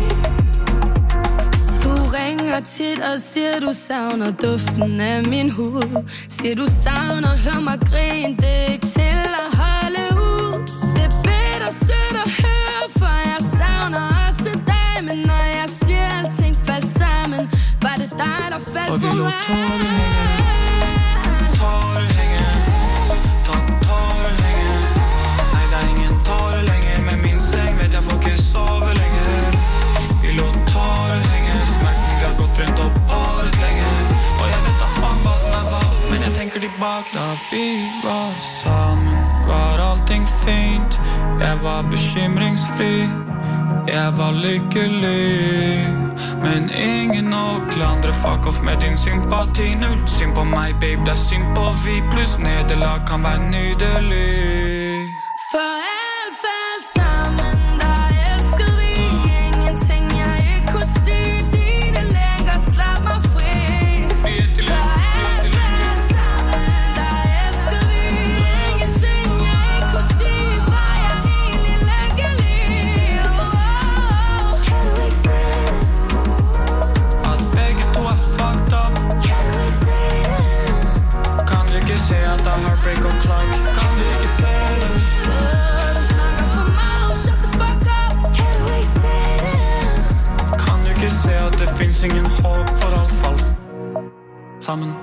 Du ringer tit og siger du savner duften af min hud. Siger du savner, hør mig grine, det er ikke til at holde ud. Det er bitter sødt at høre, for jeg savner også dig. Men når jeg siger alting faldt sammen, var det dig der faldt Og vi på lå mig. tårer henge, tårer henge, ta tårer henge. Nei, det er ingen tårer lenger, med min seng vet jeg får ikke sove lenger. Vi lå tårer henge, smerten vi har gått rundt og båret lenge. Og jeg vet da faen hva som er hva, men jeg tenker tilbake. Da vi var sammen, var allting fint. Jeg var bekymringsfri, jeg var lykkelig. Men ingen å klandre, fuck off med din sympati. Null synd på meg, babe, det er synd på vi. Pluss nederlag kan være nydelig. For alt falt sammen, da elsker vi ingenting jeg ikke kunne si. Dine længer slap mig fri. Frihet til For lykke, frihet alt til lykke. falt sammen, da elsker vi ingenting jeg ikke kunne si. Var jeg egentlig lykkelig? Oh, kan du ikke se det? At begge to er fucked up. Kan du ikke se det? Kan du ikke se at det er heartbreak og clark? Kan du ikke se det? Du snakker for meget, shut the fuck up. Kan du ikke se det? Kan du ikke se at det finnes ingen håp, for alt falt sammen?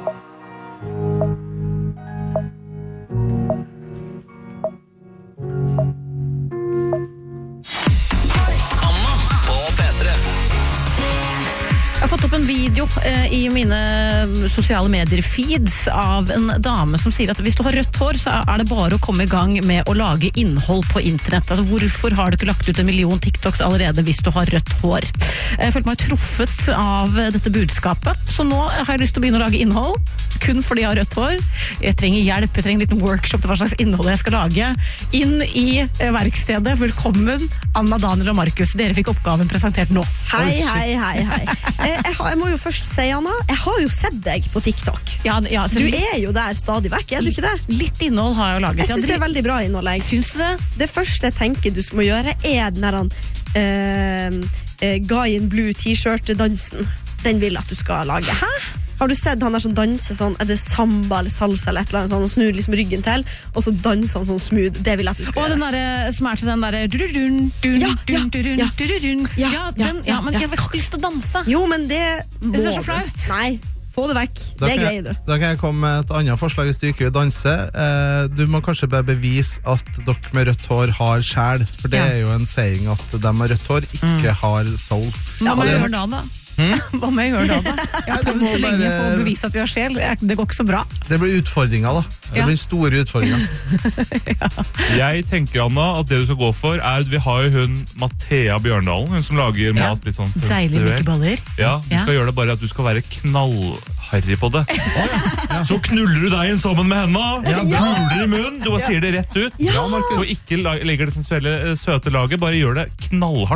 Anna på P tre. Jeg har fått opp en video eh, i mine sosiale medier-feeds av en dame som sier at hvis du har rødt hår, så er det bare å komme i gang med å lage innhold på internett. Altså, hvorfor har du ikke lagt ut en million TikToks allerede hvis du har rødt hår? Jeg følte meg truffet av dette budskapet, så nå har jeg lyst til å begynne å lage innhold, kun fordi jeg har rødt hår. Jeg trenger hjelp, jeg trenger en liten workshop til hva slags innhold jeg skal lage. Inn i eh, verkstedet, velkommen Anna, Daniel og Markus. Dere fikk oppgaven presentert nå. Hei, hei, hei, hei. Jeg, jeg, har, jeg må jo først si, Anna, jeg har jo sett deg på TikTok. Ja, ja, så Du litt, er jo der stadig vekk, er du ikke det? litt innhold har jeg laget. Jeg synes det er veldig bra innhold. Jeg. Syns du det? Det første jeg tenker du må gjøre, er den der uh, uh, Guy in Blue t-shirt-dansen. Den vil jeg at du skal lage. Hæ? Har du sett han der som danser sånn, er det samba eller salsa eller et eller annet sånn, og snur liksom ryggen til, og så danser han sånn smooth. Det vil jeg at du skal Og den gjøre. der som er til den der dururun, dun, Ja, ja, dun, durun, ja. dururun. Ja, Ja, ja, den, ja, ja, men ja. jeg har ikke lyst til å danse. Jo, men det må Det er så du. flaut. Nei, få det vekk. Da Det kan, greier jeg, du. da kan jeg komme med et annet forslag hvis du ikke vil danse. Eh, du må kanskje bare bevise at dere med rødt hår har sjæl, for det Ja. er jo en saying at de med rødt hår ikke har soul. Hva må det jeg er- gjøre da, da? Hva må jeg gjøre da, da? Jeg har Nei, du prøvd må så lenge bare- på å bevise at vi har sjel. Jeg- Det går ikke så bra. Det blir utfordringer, da. Det Ja. blir store utfordringer. Jeg tenker, Anna, at det du skal gå for er, vi har jo hun Mathea Bjørndalen, hun som lager Ja. mat litt sånn Deilige sensuell. mykeballer. Ja, du Ja. skal gjøre det bare at du skal være knallharry på det. Så knuller du deg inn sammen med henne, puler i munnen, du bare sier det rett ut, Ja, Markus. og ikke la- legger det sensuelle, eh, søte laget, bare gjør det knallhardt.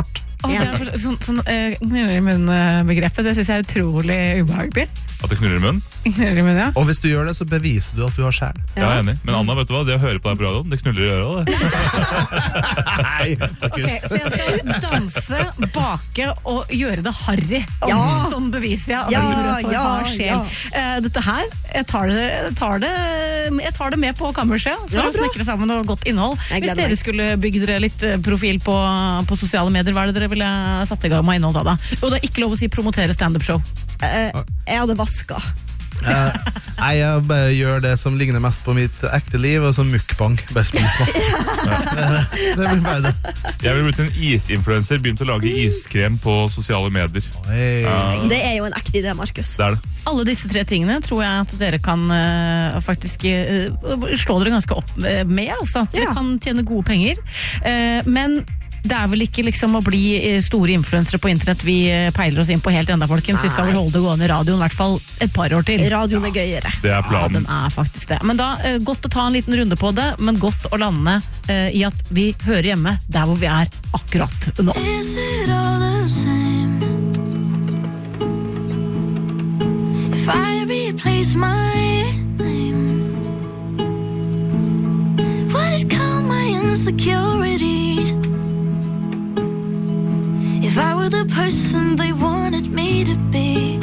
Å, det er for, sånn, sånn uh, knuller i munnen-begrepet, det synes jeg er utrolig ubehagelig. At det knuller i munnen? Knuller i munnen, ja. Og hvis du gjør det, så beviser du at du har sjæl. Ja. Jeg er enig. Men Anna, vet du hva? Det å høre på deg på radioen, det knuller i øret, det. Nei, Ok, så jeg skal danse, bake og gjøre det harry. Ja. Sånn beviser jeg at Ja, jeg rødt hår ja, har sjel. ja. Eh, Dette her, jeg tar det, jeg tar det, jeg tar det med på kammerset for Ja, å bra. snekre sammen noe godt innhold. Jeg Hvis gleder dere meg. skulle bygge dere litt eh, profil på, på sosiale medier, hva er det dere ville satt i gang med innhold da da? Jo, det er ikke lov å si promotere stand-up-show. Eh, jeg hadde vasket. Eh, Nei, jeg bare gjør det som ligner mest på mitt ekte liv, og som mukbang. Bare spis masse. Ja. Det blir bare det. Jeg ville blitt en isinfluencer, begynt å lage iskrem på sosiale medier. Ja. Det er jo en ekte idé, Markus. Det er det. Alle disse tre tingene tror jeg at dere kan uh, faktisk uh, slå dere ganske opp med, altså. Dere Ja. kan tjene gode penger. Uh, men det er vel ikke liksom å bli uh, store influensere på internett vi uh, peiler oss inn på helt enda, folkens. Vi skal vel holde det gående i radioen i hvert fall et par år til. Radioen er gøyere. Det er planen. Ja, den er faktisk det. Men da, uh, godt å ta en liten runde på det, men godt å lande uh, i at vi hører hjemme der hvor vi er akkurat nå. Is it all the same if I replace my name? Would it calm my insecurities if I were the person they wanted me to be?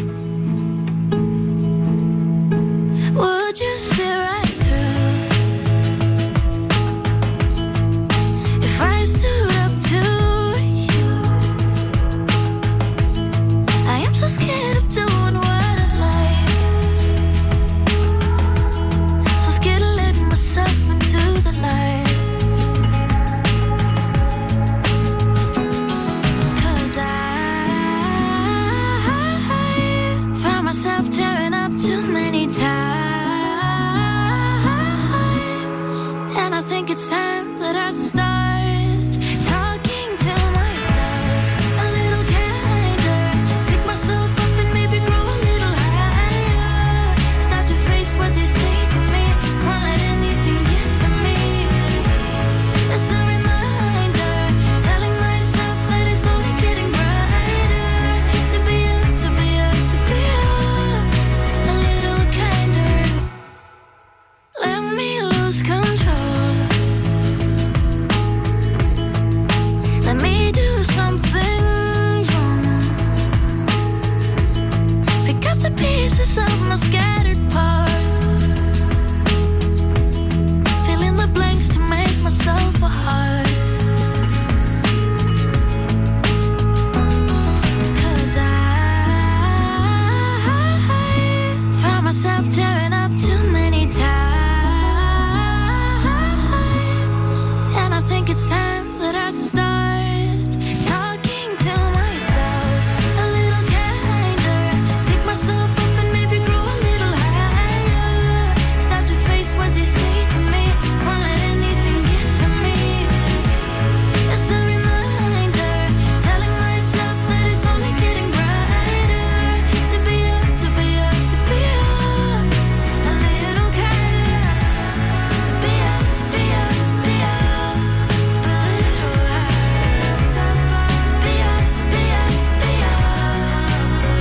Would you see right through if I stood up to you? I am so scared of doing what I like, so scared of letting myself into the light. Cause I found myself tearing up too many times, and I think it's time that I start talking to myself a little kinder, pick myself up and maybe grow a little higher, start to face what they say to me, won't let anything get to me. It's a reminder, telling myself that it's only getting brighter, to be up, to be up, to be up a little kinder. Let me lose control, let me do something wrong, pick up the pieces of my scattered parts, fill in the blanks to make myself a heart. Cause I found myself tearing up too many times, and I think it's time that I start talking to myself a little kinder, pick myself up and maybe grow a little higher, start to face what they say to me, won't let anything get to me. It's a reminder, telling myself that it's only getting brighter, to be up, to be up, to be up a little kinder, to be up, to be up, to be up a little higher, to be up, to be up, to be up a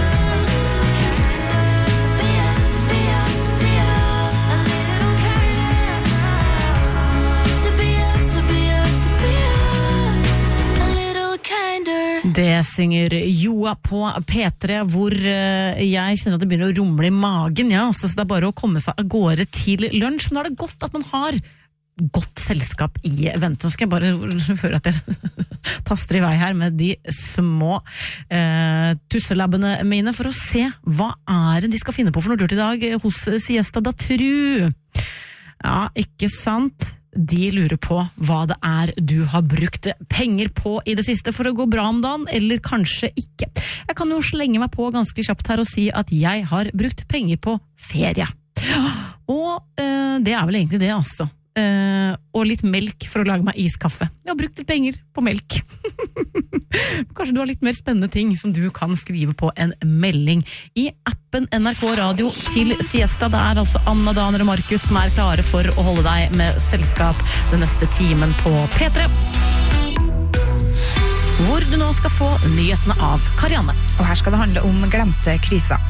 little kinder, to be up, to be up, to be up a little kinder, to be up, to be up, to be up a little kinder. Det synger Joa på P tre, hvor eh, jeg kjenner at det begynner å rumle i magen, ja, så det er bare å komme seg av gårde til lunsj, men da er det godt at man har godt selskap i vente. Nå skal jeg bare høre at jeg taster i vei her med de små eh, tusselabbene mine for å se hva er det de skal finne på for noe lurt i dag hos Siesta da Tru. Ja, ikke sant? De lurer på hva det er du har brukt penger på i det siste for å gå bra om dagen, eller kanskje ikke. Jeg kan jo slenge meg på ganske kjapt her og si at jeg har brukt penger på ferie. Og eh, det er vel egentlig det, altså. Eh, og litt melk for å lage meg iskaffe. Jeg har brukt litt penger på melk. Kanskje du har litt mer spennende ting som du kan skrive på en melding i appen N R K Radio til Siesta. Det er altså Anna, Daner og Markus som er klare for å holde deg med selskap den neste timen på P tre. hvor du nå skal få nyhetene av Karianne. Og her skal det handle om glemte kriser.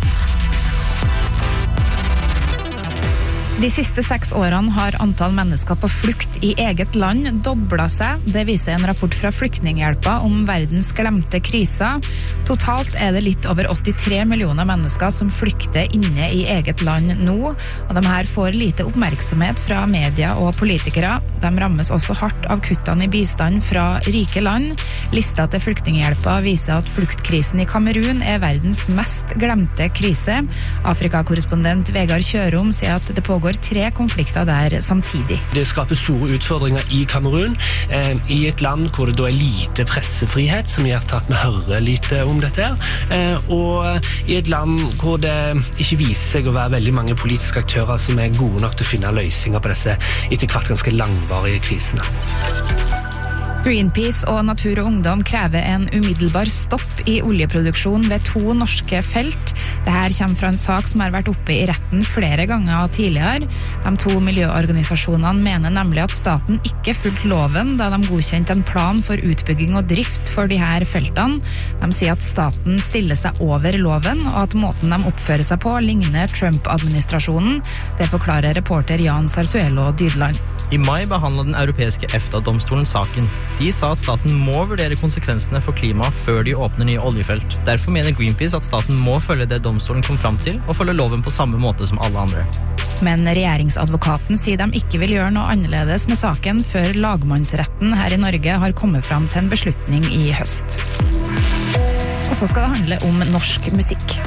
De siste seks årene har antall mennesker på flukt i eget land doblet seg. Det viser en rapport fra Flyktninghjelpa om verdens glemte kriser. Totalt er det litt over åttitre millioner mennesker som flykter inne i eget land nå, og de her får lite oppmerksomhet fra media og politikere. De rammes også hardt av kuttene i bistand fra rike land. Lista til Flyktninghjelpa viser at fluktkrisen i Kamerun er verdens mest glemte krise. Afrikakorrespondent Vegard Kjørom sier at det pågår tre konflikter der samtidig. Det skaper store utfordringer i Kamerun, eh, i et land hvor det da er lite pressefrihet, som gjør at vi hører lite om dette, eh, og i et land hvor det ikke viser seg å være veldig mange politiske aktører som er gode nok til å finne løsninger på disse etter hvert ganske langvarige krisene. Greenpeace og Natur og Ungdom krever en umiddelbar stopp i oljeproduksjon ved to norske felt. Dette kommer fra en sak som har vært oppe i retten flere ganger tidligere. De to miljøorganisasjonene mener nemlig at staten ikke fulgte loven da de godkjente en plan for utbygging og drift for de her feltene. De sier at staten stiller seg over loven, og at måten de oppfører seg på ligner Trump-administrasjonen. Det forklarer reporter Jan Sarsuelo Dydland. I mai behandlet den europeiske EFTA-domstolen saken. De sa at staten må vurdere konsekvensene for klimaet før de åpner nye oljefelt. Derfor mener Greenpeace at staten må følge det domstolen kom fram til, og følge loven på samme måte som alle andre. Men regjeringsadvokaten sier de ikke vil gjøre noe annerledes med saken før lagmannsretten her i Norge har kommet fram til en beslutning i høst. Og så skal det handle om norsk musikk.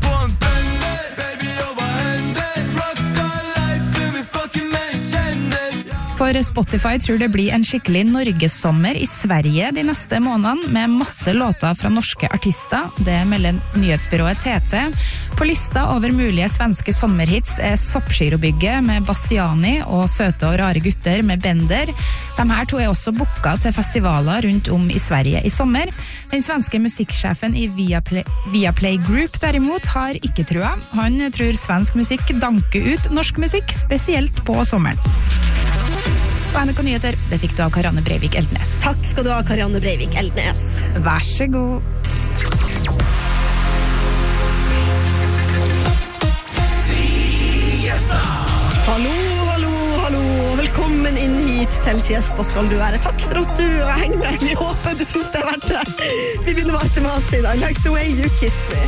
For Spotify tror det blir en skikkelig Norgesommer i Sverige de neste månedene, med masse låter fra norske artister. Det melder nyhetsbyrået T T. På lista over mulige svenske sommerhits er Soppgirobygget med Bassiani og Søte og rare gutter med Bender. De her to er også booka til festivaler rundt om i Sverige i sommer. Den svenske musikksjefen i Viaplay, Viaplay Group derimot har ikke trua. Han tror svensk musikk danker ut norsk musikk, spesielt på sommeren. Og N R K Nyheter, det fikk du av Karianne Breivik Eldnes. Takk skal du ha, Karianne Breivik Eldnes. Vær så god. Hallo, hallo, hallo. Velkommen inn hit til Siesta skal du være. Takk for at du henger med. Vi håper du synes det er verdt det. Vi begynner med Artemas i dag. Like the way you kiss me.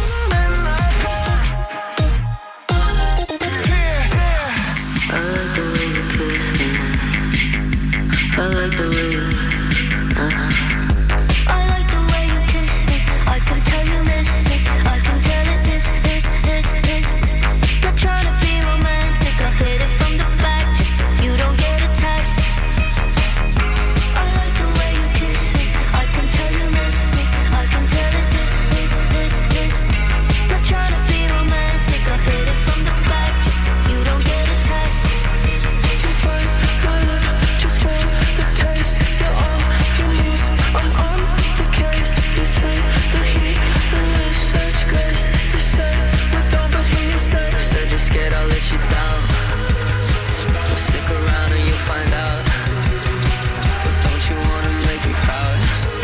I like the way you, uh-huh. I like the way you kiss me. I can tell you miss me. I can tell it is, is, is, is. Not trying to be romantic. I hit it from the back just so you don't get attached. I like the way you kiss me. I can tell you miss me. I can tell it is, is, is, is. Not trying to be romantic. I hit it from the back just so you don't get attached. You bite my lip just for the taste, you're on your knees, I'm on the case. You take the heat and with such grace. You say we're done but here you stay. Said you're scared I'll let you down. Well, stick around and you'll find out. But don't you wanna make me proud?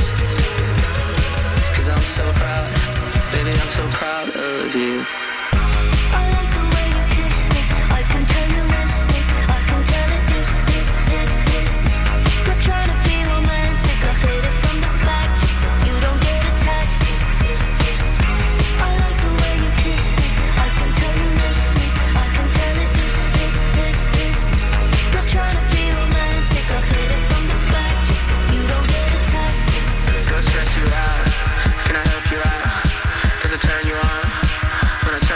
Cause I'm so proud, baby I'm so proud of you. I like the way you kiss me. I can tell you miss me. I can tell it is, is, is, is. Not trying to be romantic. I hit it from the back just so you don't get attached. I like the way you kiss me. I can tell you miss me. I can tell it is, is, is, is. Not trying to be romantic. I hit it from the back just so you don't get attached. Does it stress you out? Can I help you out? Does it turn you on? When I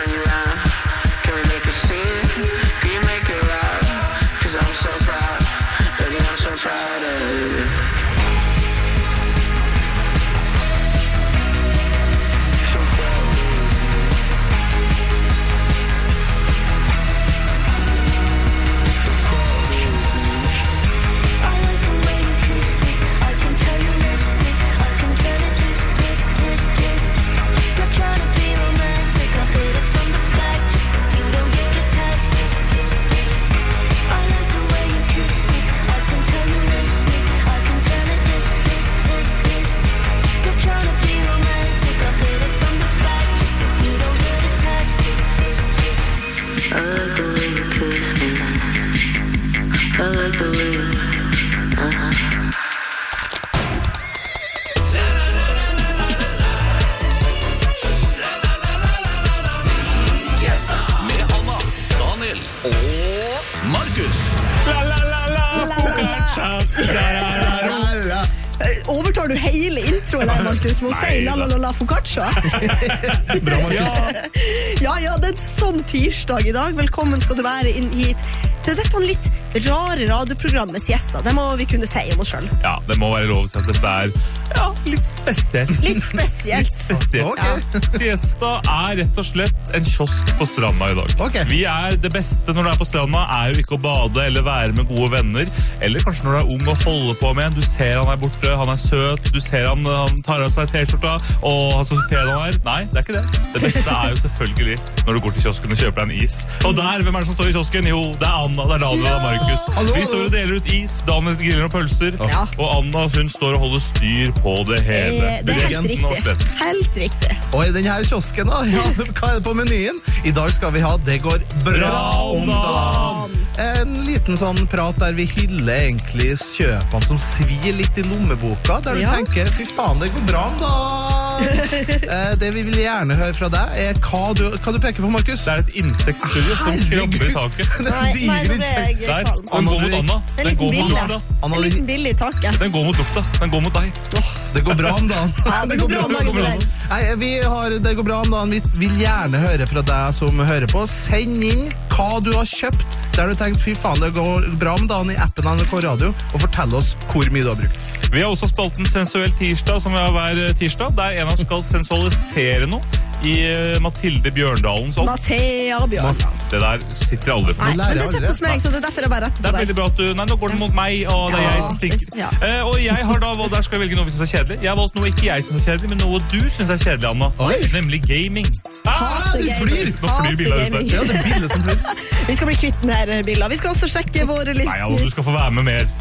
Overtar du hele introen der, Markus, med å si la la la la focaccia? Bra, Markus. Ja, ja, det er en sånn tirsdag I dag. Velkommen skal du være inn hit til dette litt rare radioprogrammet Siesta. Det må vi kunne si om oss selv. Ja, det må være lov å si at dette er ja, litt spesielt. Litt spesielt. Litt spesielt. Ok. Siesta er rett og slett en kiosk på stranda I dag. Ok. Vi er det beste når du er på stranda, er jo ikke å bade eller være med gode venner, eller kanskje når du er ung og holder på med en. Du ser han er borte, han er søt, du ser han, han tar av seg t-skjorta, og han så pen han er. Nei, det er ikke det. Det beste er jo selvfølgelig når du går til kiosken og kjøper deg en is. Og der, hvem er det som står I kiosken? Jo, det er Anna, det er Daniel, det er Markus. Hallo, Vi står og deler ut is, Daniel griller og pølser, Ja. og Anna, hun står og holder styr på det hele. Eh, Det er helt Dirigenten og riktig. sletten. Helt riktig. Og I denne kiosken da, ja, hva er det på menyen? I dag skal vi ha Det går bra om dagen. En liten sånn prat der vi hyller egentlig kjøpene som svir litt I lommeboka, der du Ja. tenker, fy faen, det går bra om dagen. eh, det vi vil gjerne høre fra deg er hva du, hva du peker på, Markus. Det er et insektstudio som krabber I taket. Det er Nei, nei, nå ble jeg Der, kvalm. den går mot Anna. En Den liten går mot bille. Anna. Anna, En liten bille I taket. Den går mot lukta. Den går mot deg. Det går bra om dagen. Ja, det går bra om dagen med deg. Nei, vi har Det går bra om dagen. Vi vil gjerne høre fra deg som hører på. Send inn hva du har kjøpt, der du tenkt, fy faen, det går bra om dagen I appen N R K Radio, og fortell oss hvor mye du har brukt. Vi har også spalten Sensuell tirsdag, som vi har hver tirsdag, der en av oss skal sensualisere noe I eh, Mathilde Bjørndalens ånd. Mathea Bjørndal. Det der sitter aldri for Nei, meg. men det setter hos meg, så det er derfor jeg bare retter Det på er deg. veldig bra at du, nei, nå går den mot meg, og det er Ja, jeg som stinker. ja. Eh, og jeg har da, valgt- der skal jeg velge noe vi synes er kjedelig. Jeg har valgt noe ikke jeg synes er kjedelig, men noe du synes er kjedelig, Anna. Oi. Nemlig gaming. Hater du gaming. flyr. Nå flyr Hater bilen ut gaming. der. Ja, det er bildet som flyr. Vi skal bli kvitt denne bilen. Vi skal også sjekke våre Nei, Anna, du lister. skal få være med mer.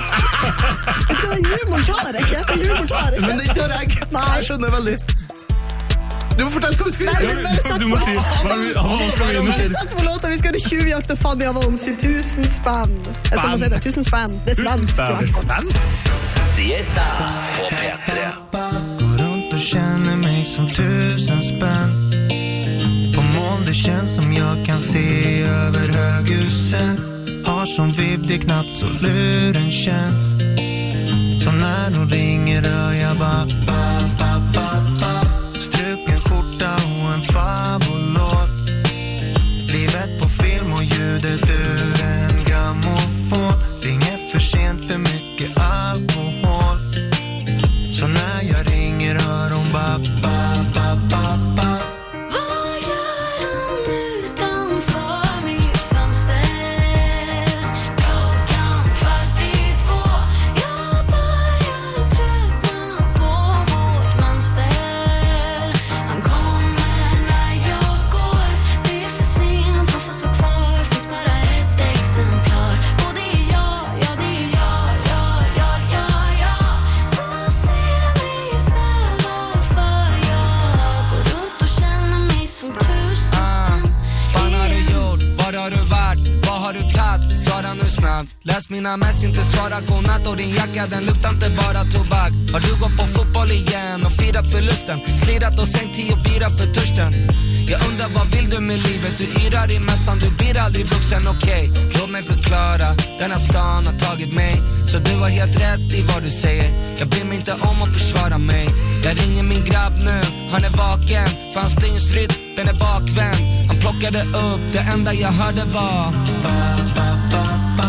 Vet du hva, den humoren tar jeg ikke. Den humoren tar jeg Men ikke. det tar jeg. Nei. Jeg skjønner veldig. Du må fortelle hva vi skal Nei, gjøre. men bare sett Du må på- si, hva er det- Anna, hva skal vi gjøre? Bare sett på låta. Vi skal ha tjuvjakt av Fanny Avon sin tusen spann. Jeg skal må si det, tusen spann. Det er svensk. i hvert fall. Siesta på P tre. Går runt och känner mig som tusen spänn. På moln det känns som jag kan se över höghusen. Har som vibb det knappt så luren känns. Så när de ringer hör jag ba, ba, ba, ba, ba. Struken skjorta och en favolåt. Livet på film och ljudet ur en grammofon. Ringer för sent för mycket alkohol. Så när jag ringer hör hon ba, ba, ba, ba, ba. Vad gör han utanför mitt fönster? Klockan kvart I två. Jag börjar tröttna på vårt mönster. Han kommer när jag går. Det är för sent, han får stå kvar. Finns bara ett exemplar. Och det är jag, ja det är jag, ja, ja, ja, ja. Så ser mig sväva för jag går runt och känner mig som tusen spänn. Fan har du gjort? Var har du varit? Vad har du tagit? Svara nu snabbt. Läs mina mess, inte svara godnatt. Och din jacka, den luktar inte bara tobak. Har du gått på fotboll igen och firat förlusten? Slirat och sänkt tio bira för törsten. Jag undrar vad vill du med livet? Du yrar I mässan, du blir aldrig vuxen, okej okay. Låt mig förklara, den här stan har tagit mig. Så du har helt rätt I vad du säger. Jag bryr mig inte om att försvara mig. Jag ringer min grabb nu, han är vaken. För hans dygnsrytm, den är bakvänd. Han plockade upp, det enda jag hörde var ba, ba, ba, ba.